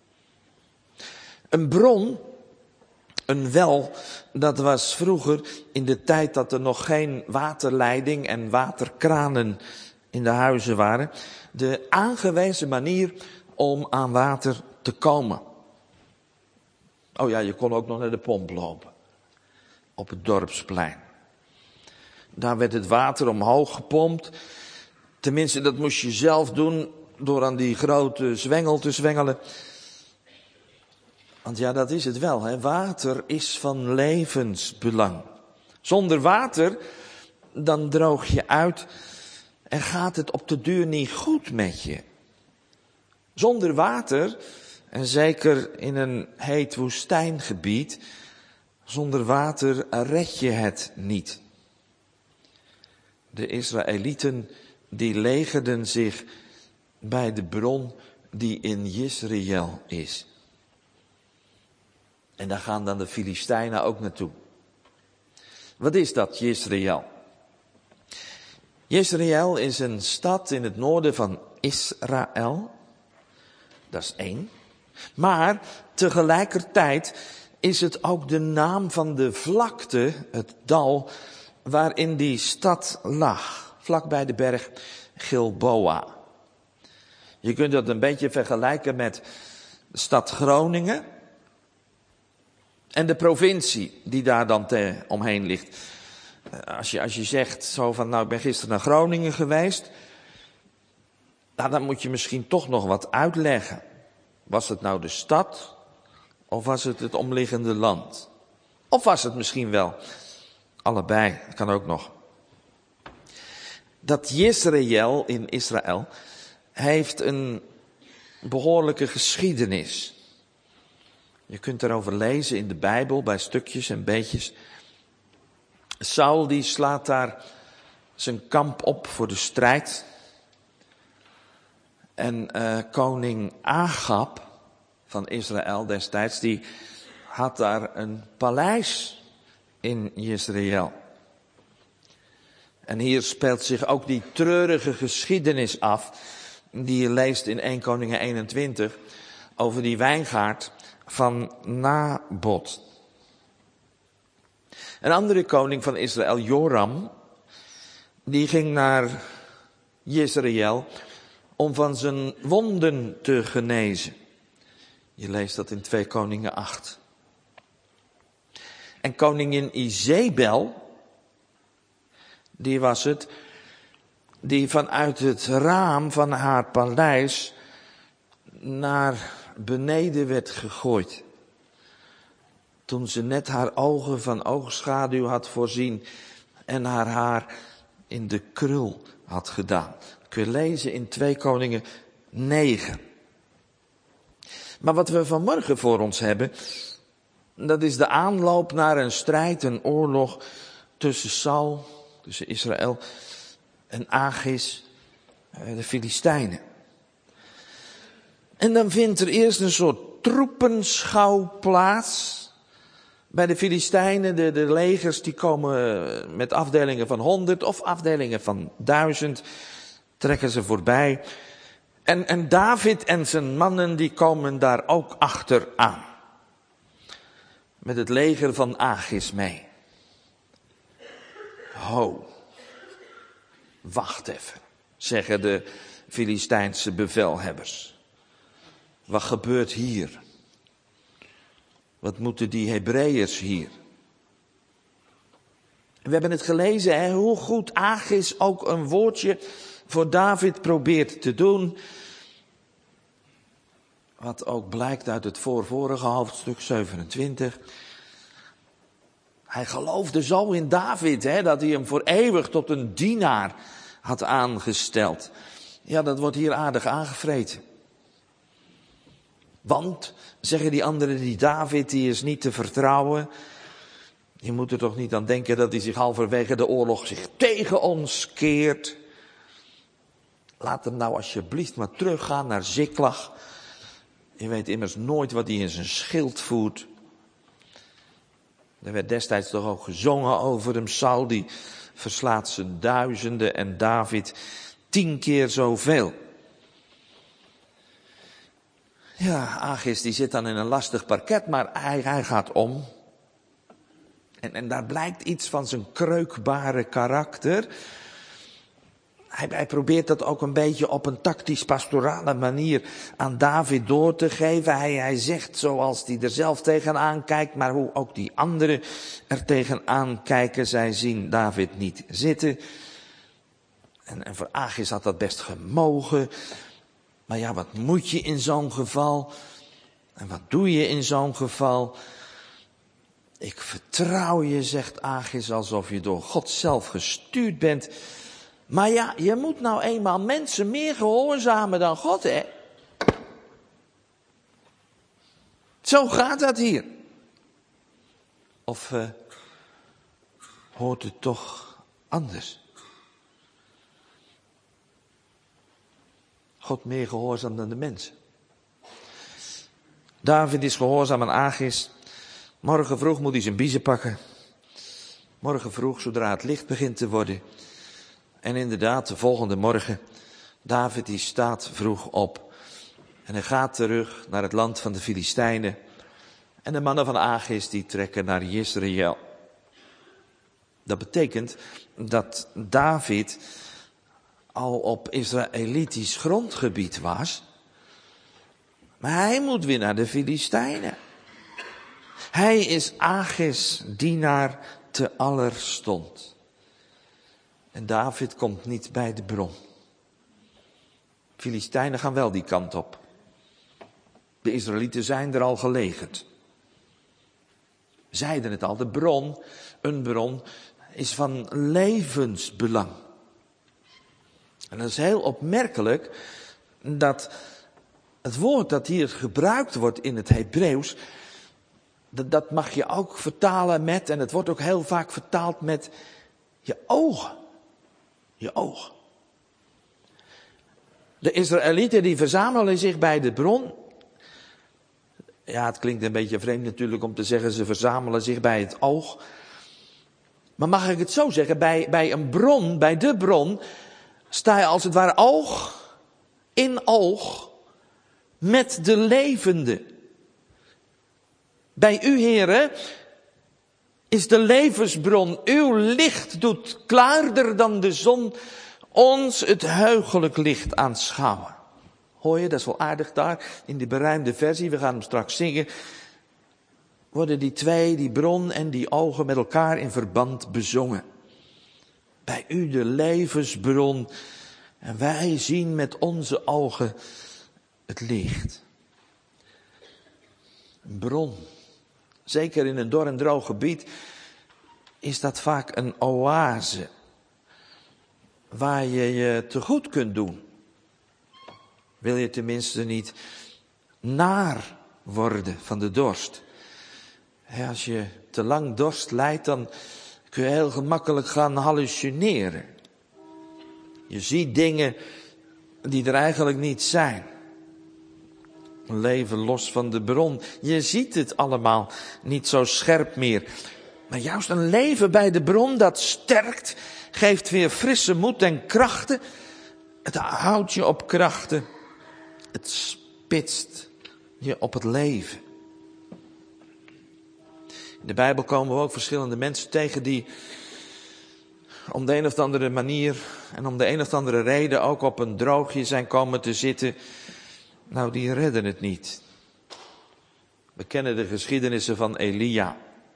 Een bron, een wel, dat was vroeger in de tijd dat er nog geen waterleiding en waterkranen in de huizen waren, de aangewezen manier om aan water te komen. Oh ja, je kon ook nog naar de pomp lopen. Op het dorpsplein. Daar werd het water omhoog gepompt. Tenminste, dat moest je zelf doen door aan die grote zwengel te zwengelen. Want ja, dat is het wel, hè. Water is van levensbelang. Zonder water, dan droog je uit en gaat het op de duur niet goed met je. Zonder water, en zeker in een heet woestijngebied, zonder water red je het niet. De Israëlieten, die legerden zich bij de bron die in Jezreel is. En daar gaan dan de Filistijnen ook naartoe. Wat is dat, Jezreel? Jezreel is een stad in het noorden van Israël. Dat is één. Maar tegelijkertijd is het ook de naam van de vlakte, het dal, waarin die stad lag. Vlak bij de berg Gilboa. Je kunt dat een beetje vergelijken met de stad Groningen. En de provincie die daar dan omheen ligt. Als je zegt zo van, nou, ik ben gisteren naar Groningen geweest. Nou, dan moet je misschien toch nog wat uitleggen. Was het nou de stad? Of was het het omliggende land? Of was het misschien wel allebei? Dat kan ook nog. Dat Jezreel in Israël heeft een behoorlijke geschiedenis. Je kunt daarover lezen in de Bijbel, bij stukjes en beetjes. Saul die slaat daar zijn kamp op voor de strijd. En koning Agab van Israël destijds, die had daar een paleis in Jezreel. En hier speelt zich ook die treurige geschiedenis af, die je leest in 1 Koningen 21, over die wijngaard van Nabot. Een andere koning van Israël, Joram, die ging naar Jezreel om van zijn wonden te genezen. Je leest dat in 2 Koningen 8. En koningin Izebel, die was het, die vanuit het raam van haar paleis naar beneden werd gegooid. toen ze net haar ogen van oogschaduw had voorzien en haar haar in de krul had gedaan. Kun je lezen in 2 Koningen 9. Maar wat we vanmorgen voor ons hebben, dat is de aanloop naar een strijd, een oorlog tussen Saul, tussen Israël en Achis, de Filistijnen. En dan vindt er eerst een soort troepenschouw plaats. Bij de Filistijnen, de legers, die komen met afdelingen van 100 of afdelingen van 1000, trekken ze voorbij. En David en zijn mannen, die komen daar ook achteraan. Met het leger van Achis mee. Ho, wacht even, zeggen de Filistijnse bevelhebbers. Wat gebeurt hier? Wat moeten die Hebreeërs hier? We hebben het gelezen, hè, hoe goed Achis ook een woordje voor David probeert te doen. Wat ook blijkt uit het vorige hoofdstuk 27. Hij geloofde zo in David, hè, dat hij hem voor eeuwig tot een dienaar had aangesteld. Ja, dat wordt hier aardig aangevreten. Want, zeggen die anderen, die David, die is niet te vertrouwen. Je moet er toch niet aan denken dat hij zich halverwege de oorlog zich tegen ons keert. Laat hem nou alsjeblieft maar teruggaan naar Ziklag. Je weet immers nooit wat hij in zijn schild voert. Er werd destijds toch ook gezongen over hem. Saul die verslaat zijn duizenden en David 10 keer zoveel. Ja, Achis die zit dan in een lastig parket, maar hij gaat om. En daar blijkt iets van zijn kreukbare karakter. Hij probeert dat ook een beetje op een tactisch-pastorale manier aan David door te geven. Hij zegt zoals hij er zelf tegenaan kijkt, maar hoe ook die anderen er tegenaan kijken. Zij zien David niet zitten. En voor Achis had dat best gemogen. Maar ja, wat moet je in zo'n geval? En wat doe je in zo'n geval? Ik vertrouw je, zegt Achis, alsof je door God zelf gestuurd bent. Maar ja, je moet nou eenmaal mensen meer gehoorzamen dan God, hè? Zo gaat dat hier. Of hoort het toch anders? God meer gehoorzaam dan de mensen. David is gehoorzaam aan Achis. Morgen vroeg moet hij zijn biezen pakken. Morgen vroeg, zodra het licht begint te worden. En inderdaad, de volgende morgen, David die staat vroeg op. En hij gaat terug naar het land van de Filistijnen. En de mannen van Achis die trekken naar Jezreel. Dat betekent dat David al op Israëlitisch grondgebied was. Maar hij moet weer naar de Filistijnen. Hij is Achis dienaar te allerstond. En David komt niet bij de bron. Filistijnen gaan wel die kant op. De Israëlieten zijn er al gelegerd. We zeiden het al, een bron is van levensbelang. En dat is heel opmerkelijk dat het woord dat hier gebruikt wordt in het Hebreeuws, dat mag je ook vertalen met, en het wordt ook heel vaak vertaald met je ogen. Je ogen. De Israëlieten die verzamelen zich bij de bron. Ja, het klinkt een beetje vreemd natuurlijk om te zeggen ze verzamelen zich bij het oog. Maar mag ik het zo zeggen, bij een bron, bij de bron, sta je als het ware oog in oog met de levende. Bij u, heren, is de levensbron. Uw licht doet klaarder dan de zon ons het heugelijk licht aanschouwen. Hoor je, dat is wel aardig daar in die berijmde versie. We gaan hem straks zingen. Worden die twee, die bron en die ogen met elkaar in verband bezongen. Bij u de levensbron. En wij zien met onze ogen het licht. Een bron. Zeker in een dor en droog gebied is dat vaak een oase. Waar je je te goed kunt doen. Wil je tenminste niet naar worden van de dorst. Als je te lang dorst lijdt, dan kun je heel gemakkelijk gaan hallucineren. Je ziet dingen die er eigenlijk niet zijn. Een leven los van de bron. Je ziet het allemaal niet zo scherp meer. Maar juist een leven bij de bron dat sterkt, geeft weer frisse moed en krachten. Het houdt je op krachten. Het spitst je op het leven. In de Bijbel komen we ook verschillende mensen tegen die om de een of andere manier en om de een of andere reden ook op een droogje zijn komen te zitten. Nou, die redden het niet. We kennen de geschiedenissen van Elia.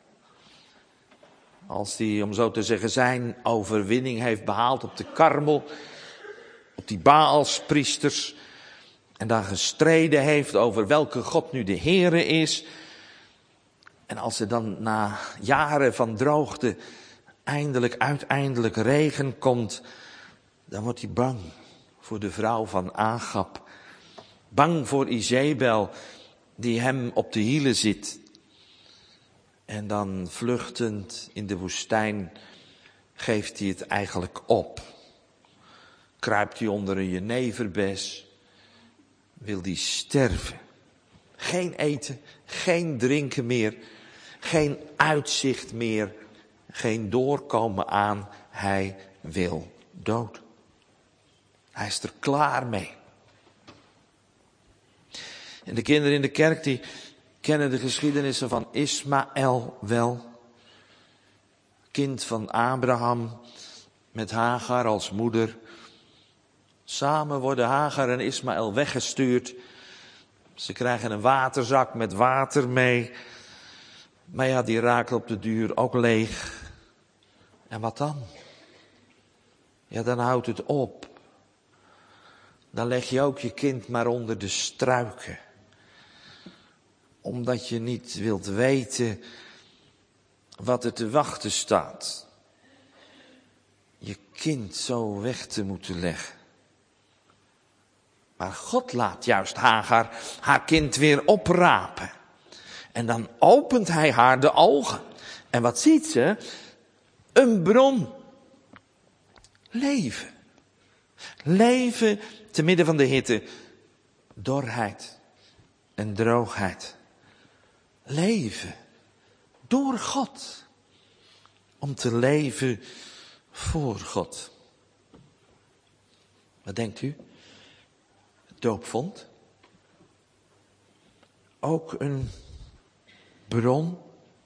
Als hij, om zo te zeggen, zijn overwinning heeft behaald op de Karmel, op die Baalspriesters, en daar gestreden heeft over welke God nu de Heere is. En als er dan na jaren van droogte uiteindelijk regen komt, dan wordt hij bang voor de vrouw van Agab. Bang voor Izebel, die hem op de hielen zit. En dan vluchtend in de woestijn geeft hij het eigenlijk op. Kruipt hij onder een jeneverbes, wil hij sterven. Geen eten, geen drinken meer, geen uitzicht meer, geen doorkomen aan. Hij wil dood. Hij is er klaar mee. En de kinderen in de kerk die kennen de geschiedenissen van Ismaël wel. Kind van Abraham met Hagar als moeder. Samen worden Hagar en Ismaël weggestuurd. Ze krijgen een waterzak met water mee. Maar ja, die raakt op de duur ook leeg. En wat dan? Ja, dan houdt het op. Dan leg je ook je kind maar onder de struiken. Omdat je niet wilt weten wat er te wachten staat. Je kind zo weg te moeten leggen. Maar God laat juist Hagar haar kind weer oprapen. En dan opent hij haar de ogen. En wat ziet ze? Een bron. Leven. Leven te midden van de hitte. Dorheid en droogheid. Leven. Door God. Om te leven voor God. Wat denkt u? Doopvond. Ook een bron.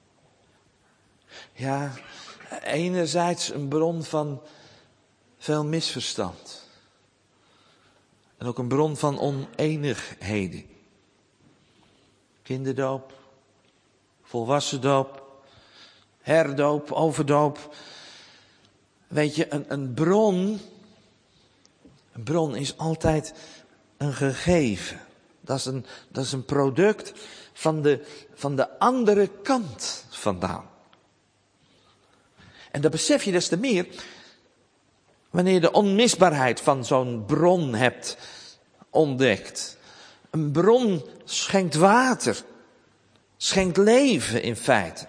Ja, enerzijds een bron van veel misverstand. En ook een bron van oneenigheden. Kinderdoop, volwassendoop, herdoop, overdoop. Weet je, een bron is altijd een gegeven. Dat is een product van de andere kant vandaan. En dat besef je des te meer wanneer je de onmisbaarheid van zo'n bron hebt ontdekt. Een bron schenkt water, schenkt leven in feite.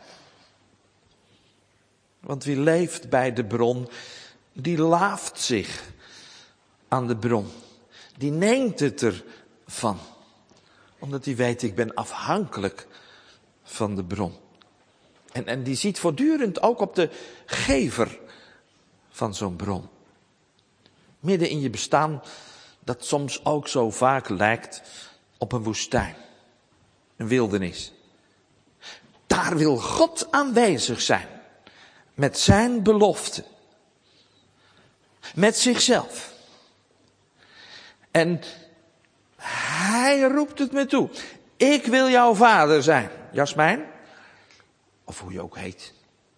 Want wie leeft bij de bron, die laaft zich aan de bron. Die neemt het ervan. Omdat hij weet, ik ben afhankelijk van de bron. En die ziet voortdurend ook op de gever van zo'n bron. Midden in je bestaan, dat soms ook zo vaak lijkt op een woestijn. Een wildernis. Daar wil God aanwezig zijn. Met zijn belofte. Met zichzelf. En hij roept het me toe. Ik wil jouw vader zijn. Jasmijn. Of hoe je ook heet.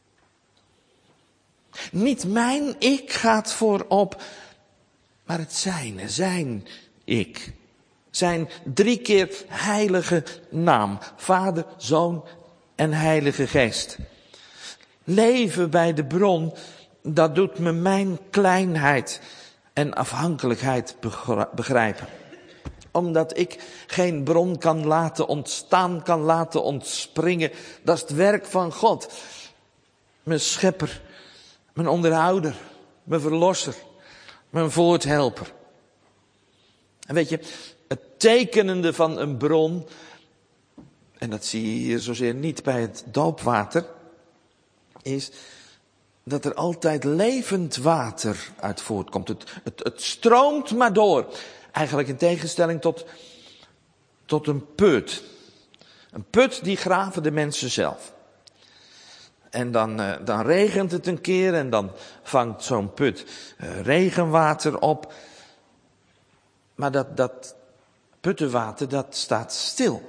Niet mijn ik gaat voorop. Maar het zijne, zijn ik. Zijn 3 keer heilige naam. Vader, Zoon en Heilige Geest. Leven bij de bron, dat doet me mijn kleinheid en afhankelijkheid begrijpen. Omdat ik geen bron kan laten ontstaan, kan laten ontspringen. Dat is het werk van God. Mijn schepper, mijn onderhouder, mijn verlosser, mijn voorthelper. En weet je, het tekenende van een bron, en dat zie je hier zozeer niet bij het doopwater, is dat er altijd levend water uit voortkomt. Het stroomt maar door. Eigenlijk in tegenstelling tot een put. Een put die graven de mensen zelf. En dan regent het een keer en dan vangt zo'n put regenwater op. Maar dat puttenwater, dat staat stil.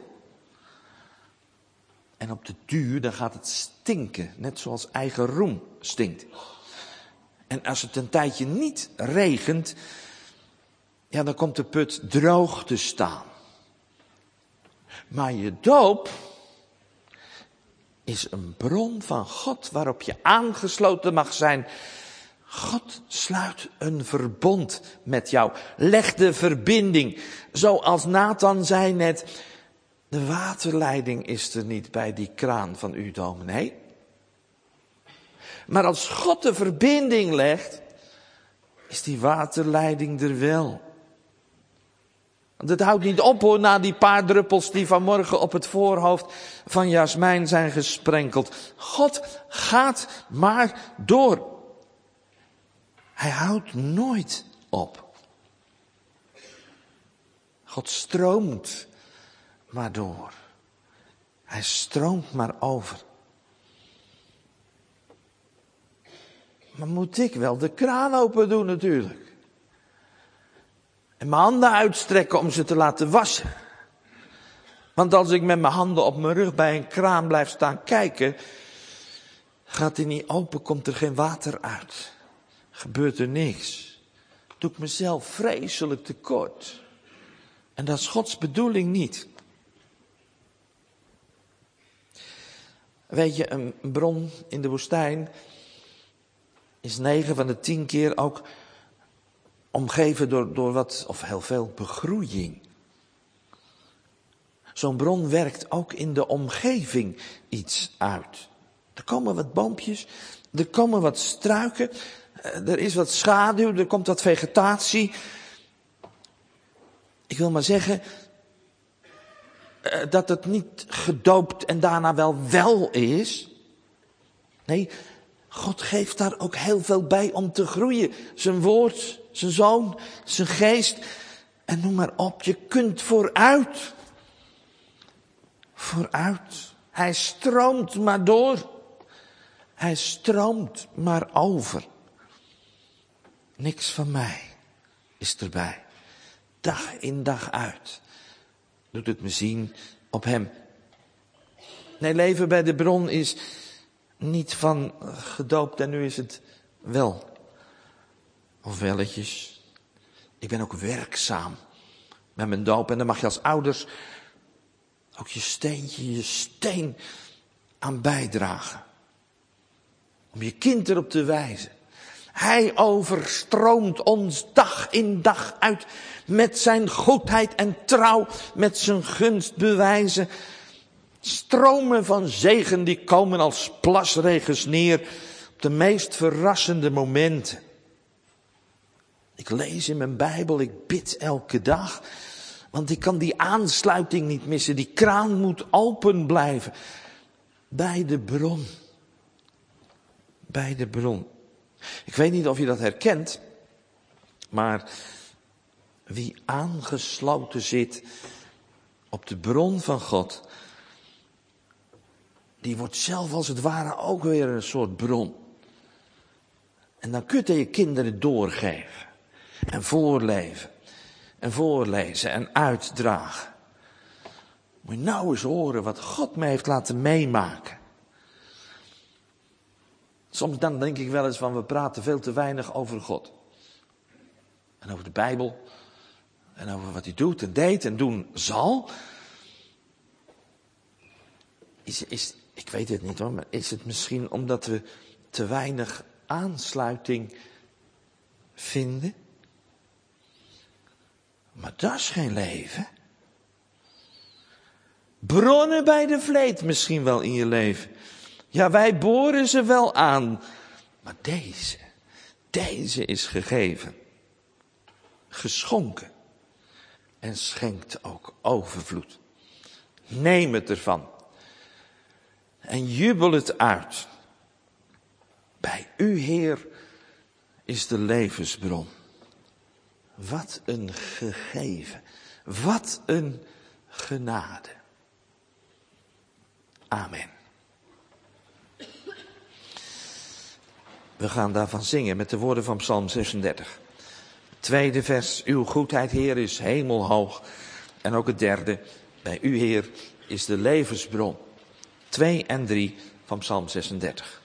En op de duur, dan gaat het stinken. Net zoals eigen roem stinkt. En als het een tijdje niet regent, ja, dan komt de put droog te staan. Maar je doop is een bron van God waarop je aangesloten mag zijn. God sluit een verbond met jou. Leg de verbinding. Zoals Nathan zei net, de waterleiding is er niet bij die kraan van u, dominee. Maar als God de verbinding legt, is die waterleiding er wel. Want het houdt niet op hoor, na die paar druppels die vanmorgen op het voorhoofd van Jasmijn zijn gesprenkeld. God gaat maar door. Hij houdt nooit op. God stroomt maar door. Hij stroomt maar over. Maar moet ik wel de kraan open doen natuurlijk. En mijn handen uitstrekken om ze te laten wassen. Want als ik met mijn handen op mijn rug bij een kraan blijf staan kijken, gaat die niet open, komt er geen water uit. Gebeurt er niks. Doe ik mezelf vreselijk tekort. En dat is Gods bedoeling niet. Weet je, een bron in de woestijn is 9 van de 10 keer ook omgeven door wat, of heel veel, begroeiing. Zo'n bron werkt ook in de omgeving iets uit. Er komen wat boompjes, er komen wat struiken, er is wat schaduw, er komt wat vegetatie. Ik wil maar zeggen dat het niet gedoopt en daarna wel is. Nee, God geeft daar ook heel veel bij om te groeien. Zijn woord, zijn zoon, zijn geest. En noem maar op, je kunt vooruit. Vooruit. Hij stroomt maar door. Hij stroomt maar over. Niks van mij is erbij. Dag in dag uit. Doet het me zien op hem. Nee, leven bij de bron is niet van gedoopt en nu is het wel. Of welletjes. Ik ben ook werkzaam met mijn doop. En dan mag je als ouders ook je steen aan bijdragen. Om je kind erop te wijzen. Hij overstroomt ons dag in dag uit met zijn goedheid en trouw, met zijn gunstbewijzen. Stromen van zegen die komen als plasregens neer op de meest verrassende momenten. Ik lees in mijn Bijbel, ik bid elke dag, want ik kan die aansluiting niet missen. Die kraan moet open blijven. Bij de bron. Bij de bron. Ik weet niet of je dat herkent, maar wie aangesloten zit op de bron van God, die wordt zelf als het ware ook weer een soort bron. En dan kun je je kinderen doorgeven en voorleven en voorlezen en uitdragen. Moet je nou eens horen wat God me heeft laten meemaken. Soms dan denk ik wel eens van, we praten veel te weinig over God. En over de Bijbel. En over wat hij doet en deed en doen zal. Ik weet het niet hoor, maar is het misschien omdat we te weinig aansluiting vinden? Maar dat is geen leven. Bronnen bij de vleet misschien wel in je leven. Ja, wij boren ze wel aan. Maar deze is gegeven. Geschonken. En schenkt ook overvloed. Neem het ervan. En jubel het uit. Bij u, Heer, is de levensbron. Wat een gegeven. Wat een genade. Amen. We gaan daarvan zingen met de woorden van Psalm 36. Het tweede vers, uw goedheid, Heer, is hemelhoog. En ook het derde, bij u, Heer, is de levensbron. 2 en 3 van Psalm 36.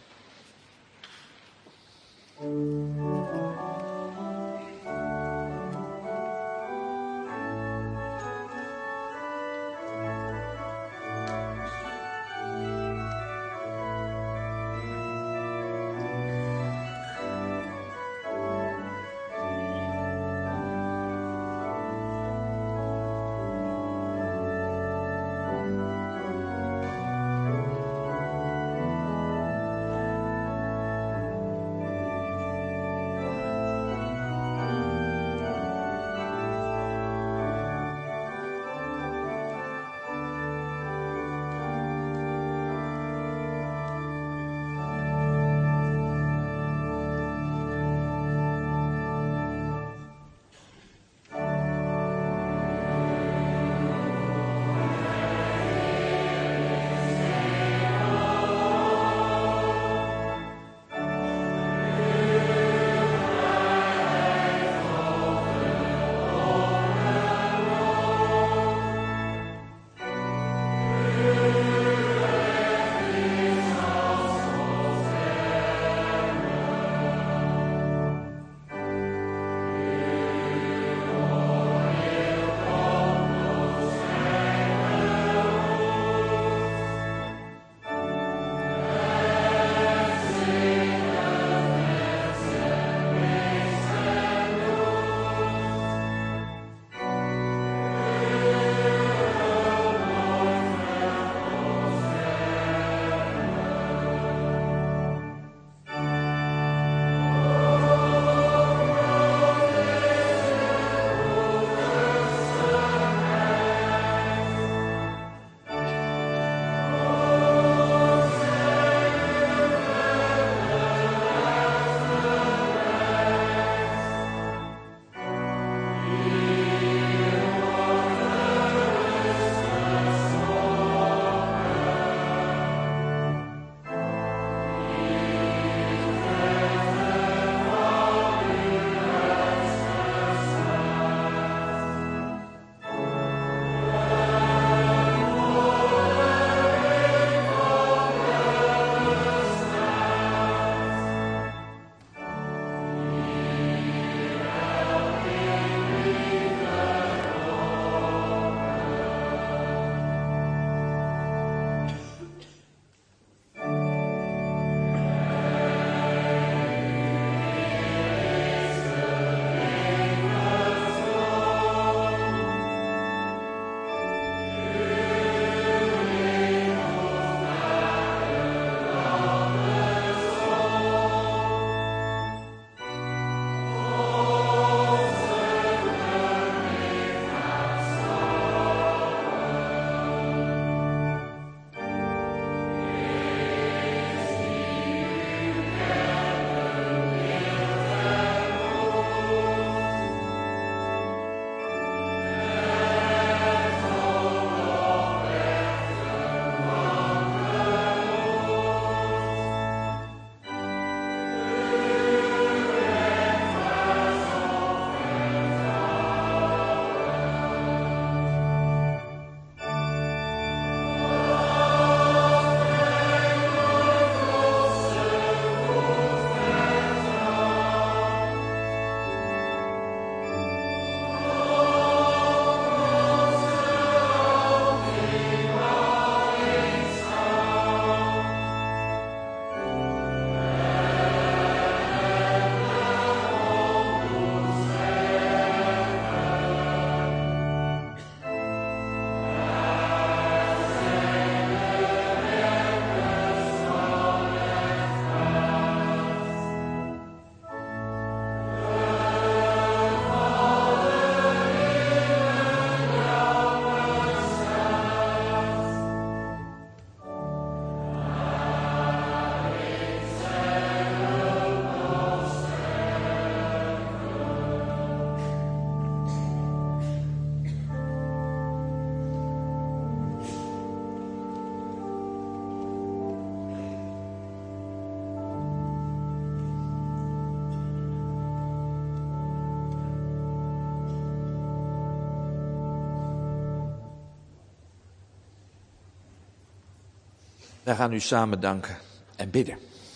Wij gaan u samen danken en bidden.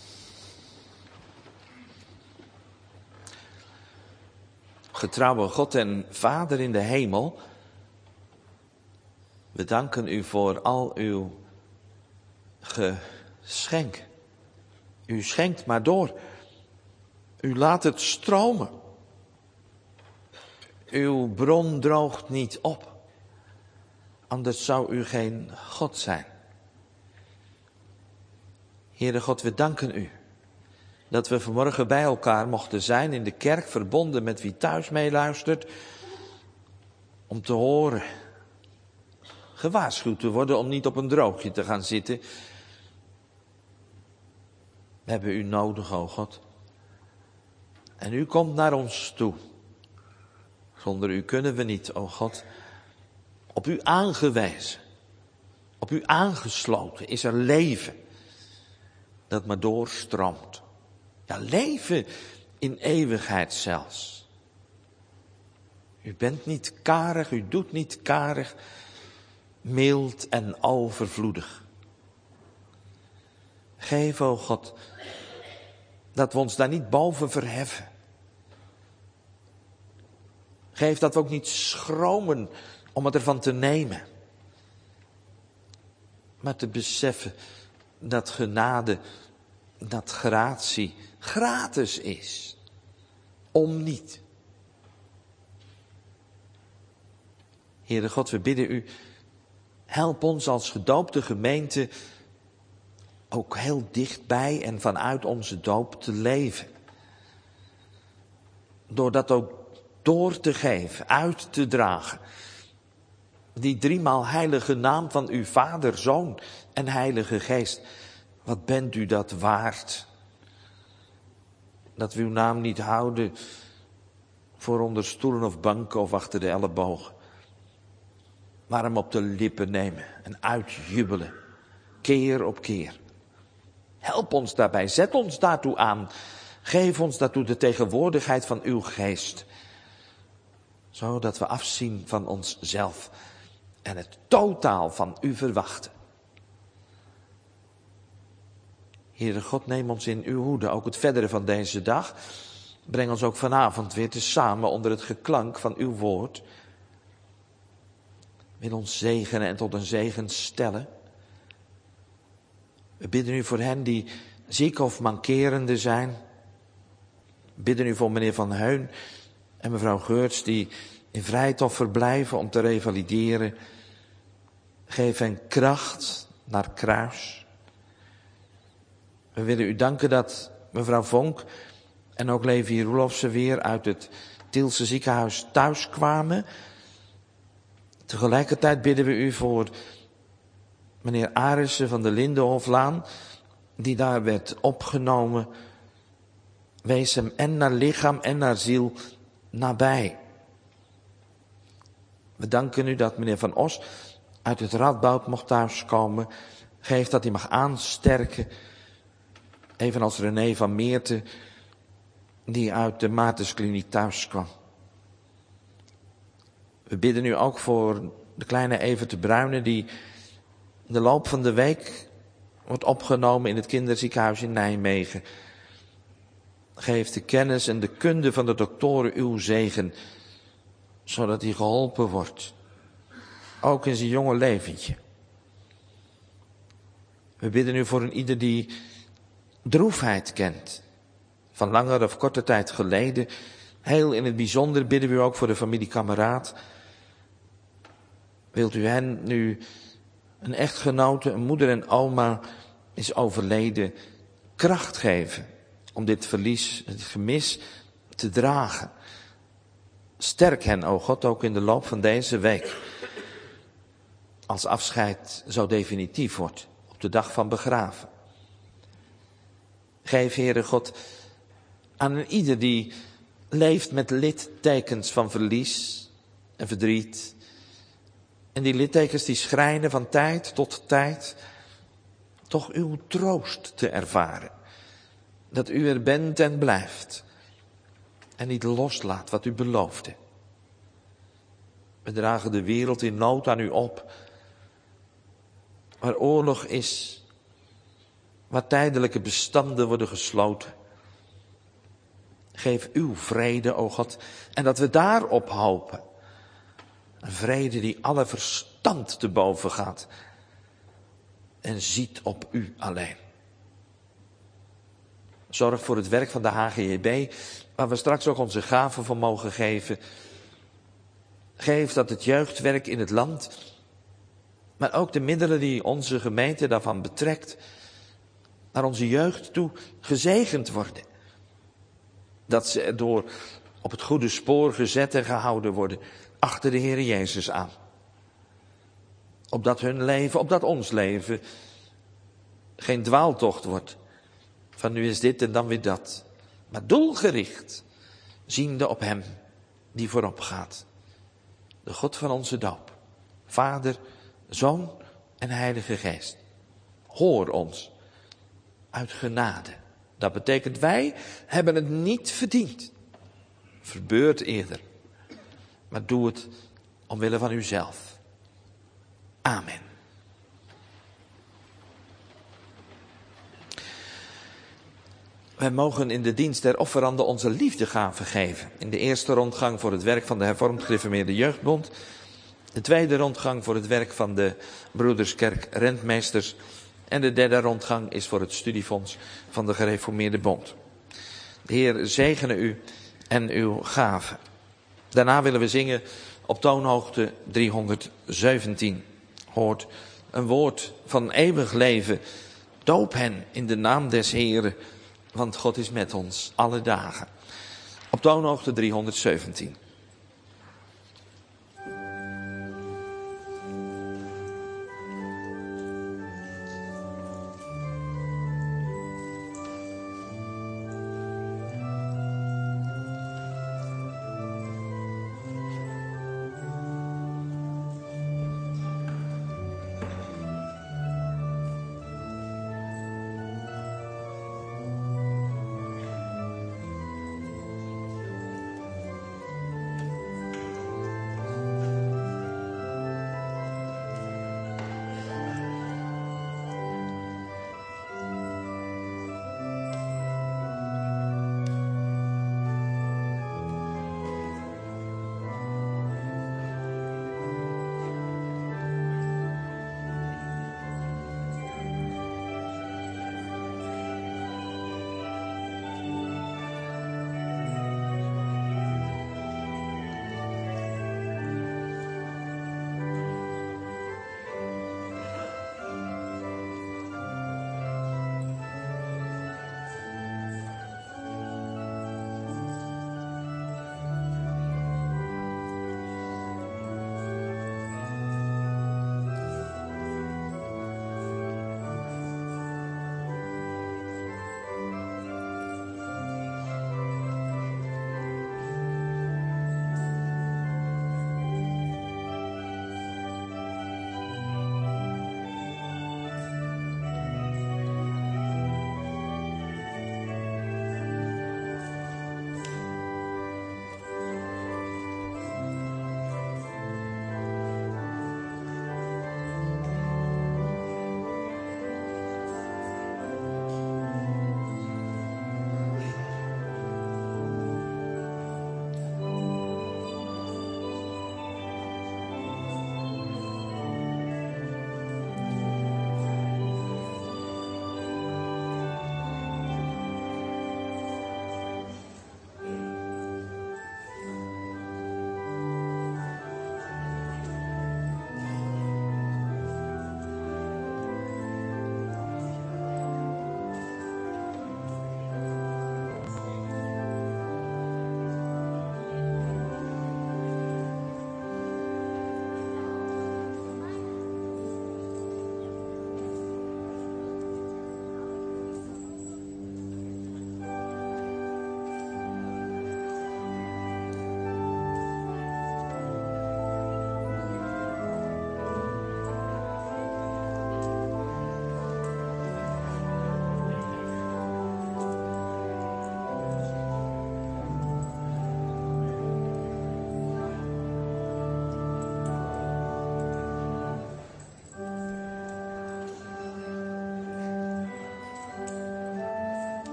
Getrouwe God en Vader in de hemel, we danken u voor al uw geschenk. U schenkt maar door. U laat het stromen. Uw bron droogt niet op. Anders zou u geen God zijn. Heere God, we danken u dat we vanmorgen bij elkaar mochten zijn in de kerk, verbonden met wie thuis meeluistert, om te horen, gewaarschuwd te worden om niet op een droogje te gaan zitten. We hebben u nodig, o God. En u komt naar ons toe. Zonder u kunnen we niet, o God. Op u aangewezen, op u aangesloten is er leven dat maar doorstroomt. Ja, leven in eeuwigheid zelfs. U bent niet karig, u doet niet karig, mild en overvloedig. Geef, o God, dat we ons daar niet boven verheffen. Geef dat we ook niet schromen om het ervan te nemen. Maar te beseffen dat genade, dat gratie gratis is. Om niet. Heere God, we bidden u, help ons als gedoopte gemeente ook heel dichtbij en vanuit onze doop te leven. Door dat ook door te geven, uit te dragen. Die driemaal heilige naam van uw Vader, Zoon en Heilige Geest. Wat bent u dat waard? Dat we uw naam niet houden voor onder stoelen of banken of achter de ellebogen. Maar hem op de lippen nemen en uitjubelen. Keer op keer. Help ons daarbij, zet ons daartoe aan. Geef ons daartoe de tegenwoordigheid van uw geest. Zodat we afzien van onszelf en het totaal van u verwachten. Heere God, neem ons in uw hoede, ook het verdere van deze dag. Breng ons ook vanavond weer tezamen onder het geklank van uw woord. Wil ons zegenen en tot een zegen stellen. We bidden u voor hen die ziek of mankerende zijn. We bidden u voor meneer Van Heun en mevrouw Geurts die in vrijtocht verblijven om te revalideren. Geef hen kracht naar kruis. We willen u danken dat mevrouw Vonk en ook Levi Roelofsen weer uit het Tielse ziekenhuis thuis kwamen. Tegelijkertijd bidden we u voor meneer Arissen van de Lindenhoflaan, die daar werd opgenomen. Wees hem en naar lichaam en naar ziel nabij. We danken u dat meneer Van Os uit het Radboud mocht thuiskomen. Geef dat hij mag aansterken. Evenals René van Meerten, die uit de Maartenskliniek thuis kwam. We bidden u ook voor de kleine Evert de Bruyne, die in de loop van de week wordt opgenomen in het kinderziekenhuis in Nijmegen. Geef de kennis en de kunde van de doktoren uw zegen, zodat hij geholpen wordt. Ook in zijn jonge leventje. We bidden u voor een ieder die droefheid kent. Van langere of korte tijd geleden. Heel in het bijzonder bidden we u ook voor de familie Kameraad. Wilt u hen nu, een echtgenote, een moeder en oma is overleden, kracht geven om dit verlies, het gemis te dragen. Sterk hen, o God, ook in de loop van deze week. Als afscheid zo definitief wordt, op de dag van begraven. Geef, Heere God, aan een ieder die leeft met littekens van verlies en verdriet. En die littekens die schrijnen van tijd tot tijd, toch uw troost te ervaren. Dat u er bent en blijft. En niet loslaat wat u beloofde. We dragen de wereld in nood aan u op. Waar oorlog is, waar tijdelijke bestanden worden gesloten. Geef uw vrede, o God, en dat we daarop hopen. Een vrede die alle verstand te boven gaat en ziet op u alleen. Zorg voor het werk van de HGJB, waar we straks ook onze gaven voor mogen geven. Geef dat het jeugdwerk in het land, maar ook de middelen die onze gemeente daarvan betrekt, naar onze jeugd toe gezegend worden. Dat ze erdoor op het goede spoor gezet en gehouden worden achter de Heer Jezus aan. Opdat hun leven, opdat ons leven geen dwaaltocht wordt. Van nu is dit en dan weer dat. Maar doelgericht, ziende op hem die voorop gaat. De God van onze doop. Vader, Zoon en Heilige Geest. Hoor ons uit genade. Dat betekent wij hebben het niet verdiend. Verbeurt eerder. Maar doe het omwille van uzelf. Amen. Wij mogen in de dienst der offeranden onze liefdegave geven. In de eerste rondgang voor het werk van de Hervormd Gereformeerde Jeugdbond. De tweede rondgang voor het werk van de Broederskerk Rentmeesters. En de derde rondgang is voor het studiefonds van de Gereformeerde Bond. De Heer zegene u en uw gave. Daarna willen we zingen op toonhoogte 317. Hoort een woord van eeuwig leven. Doop hen in de naam des Heeren, want God is met ons alle dagen. Op toonhoogte 317.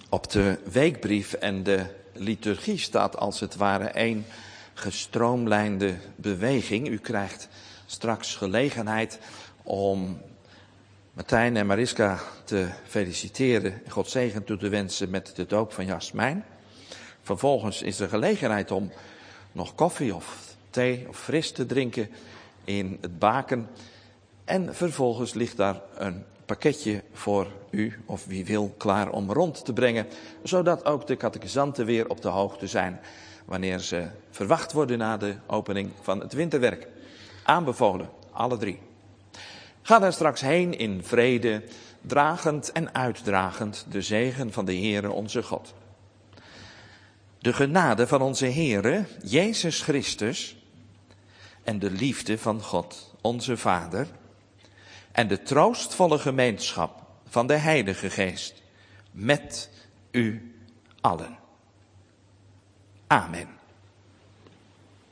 Op de weekbrief en de liturgie staat als het ware één gestroomlijnde beweging. U krijgt straks gelegenheid om Martijn en Mariska te feliciteren en God zegen toe te wensen met de doop van Jasmijn. Vervolgens is er gelegenheid om nog koffie of thee of fris te drinken in het baken. En vervolgens ligt daar een pakketje voor u of wie wil klaar om rond te brengen. Zodat ook de catechizanten weer op de hoogte zijn wanneer ze verwacht worden na de opening van het winterwerk. Aanbevolen, alle 3. Ga daar straks heen in vrede, dragend en uitdragend de zegen van de Heere onze God. De genade van onze Heere, Jezus Christus, en de liefde van God, onze Vader, en de troostvolle gemeenschap van de Heilige Geest, met u allen. Amen.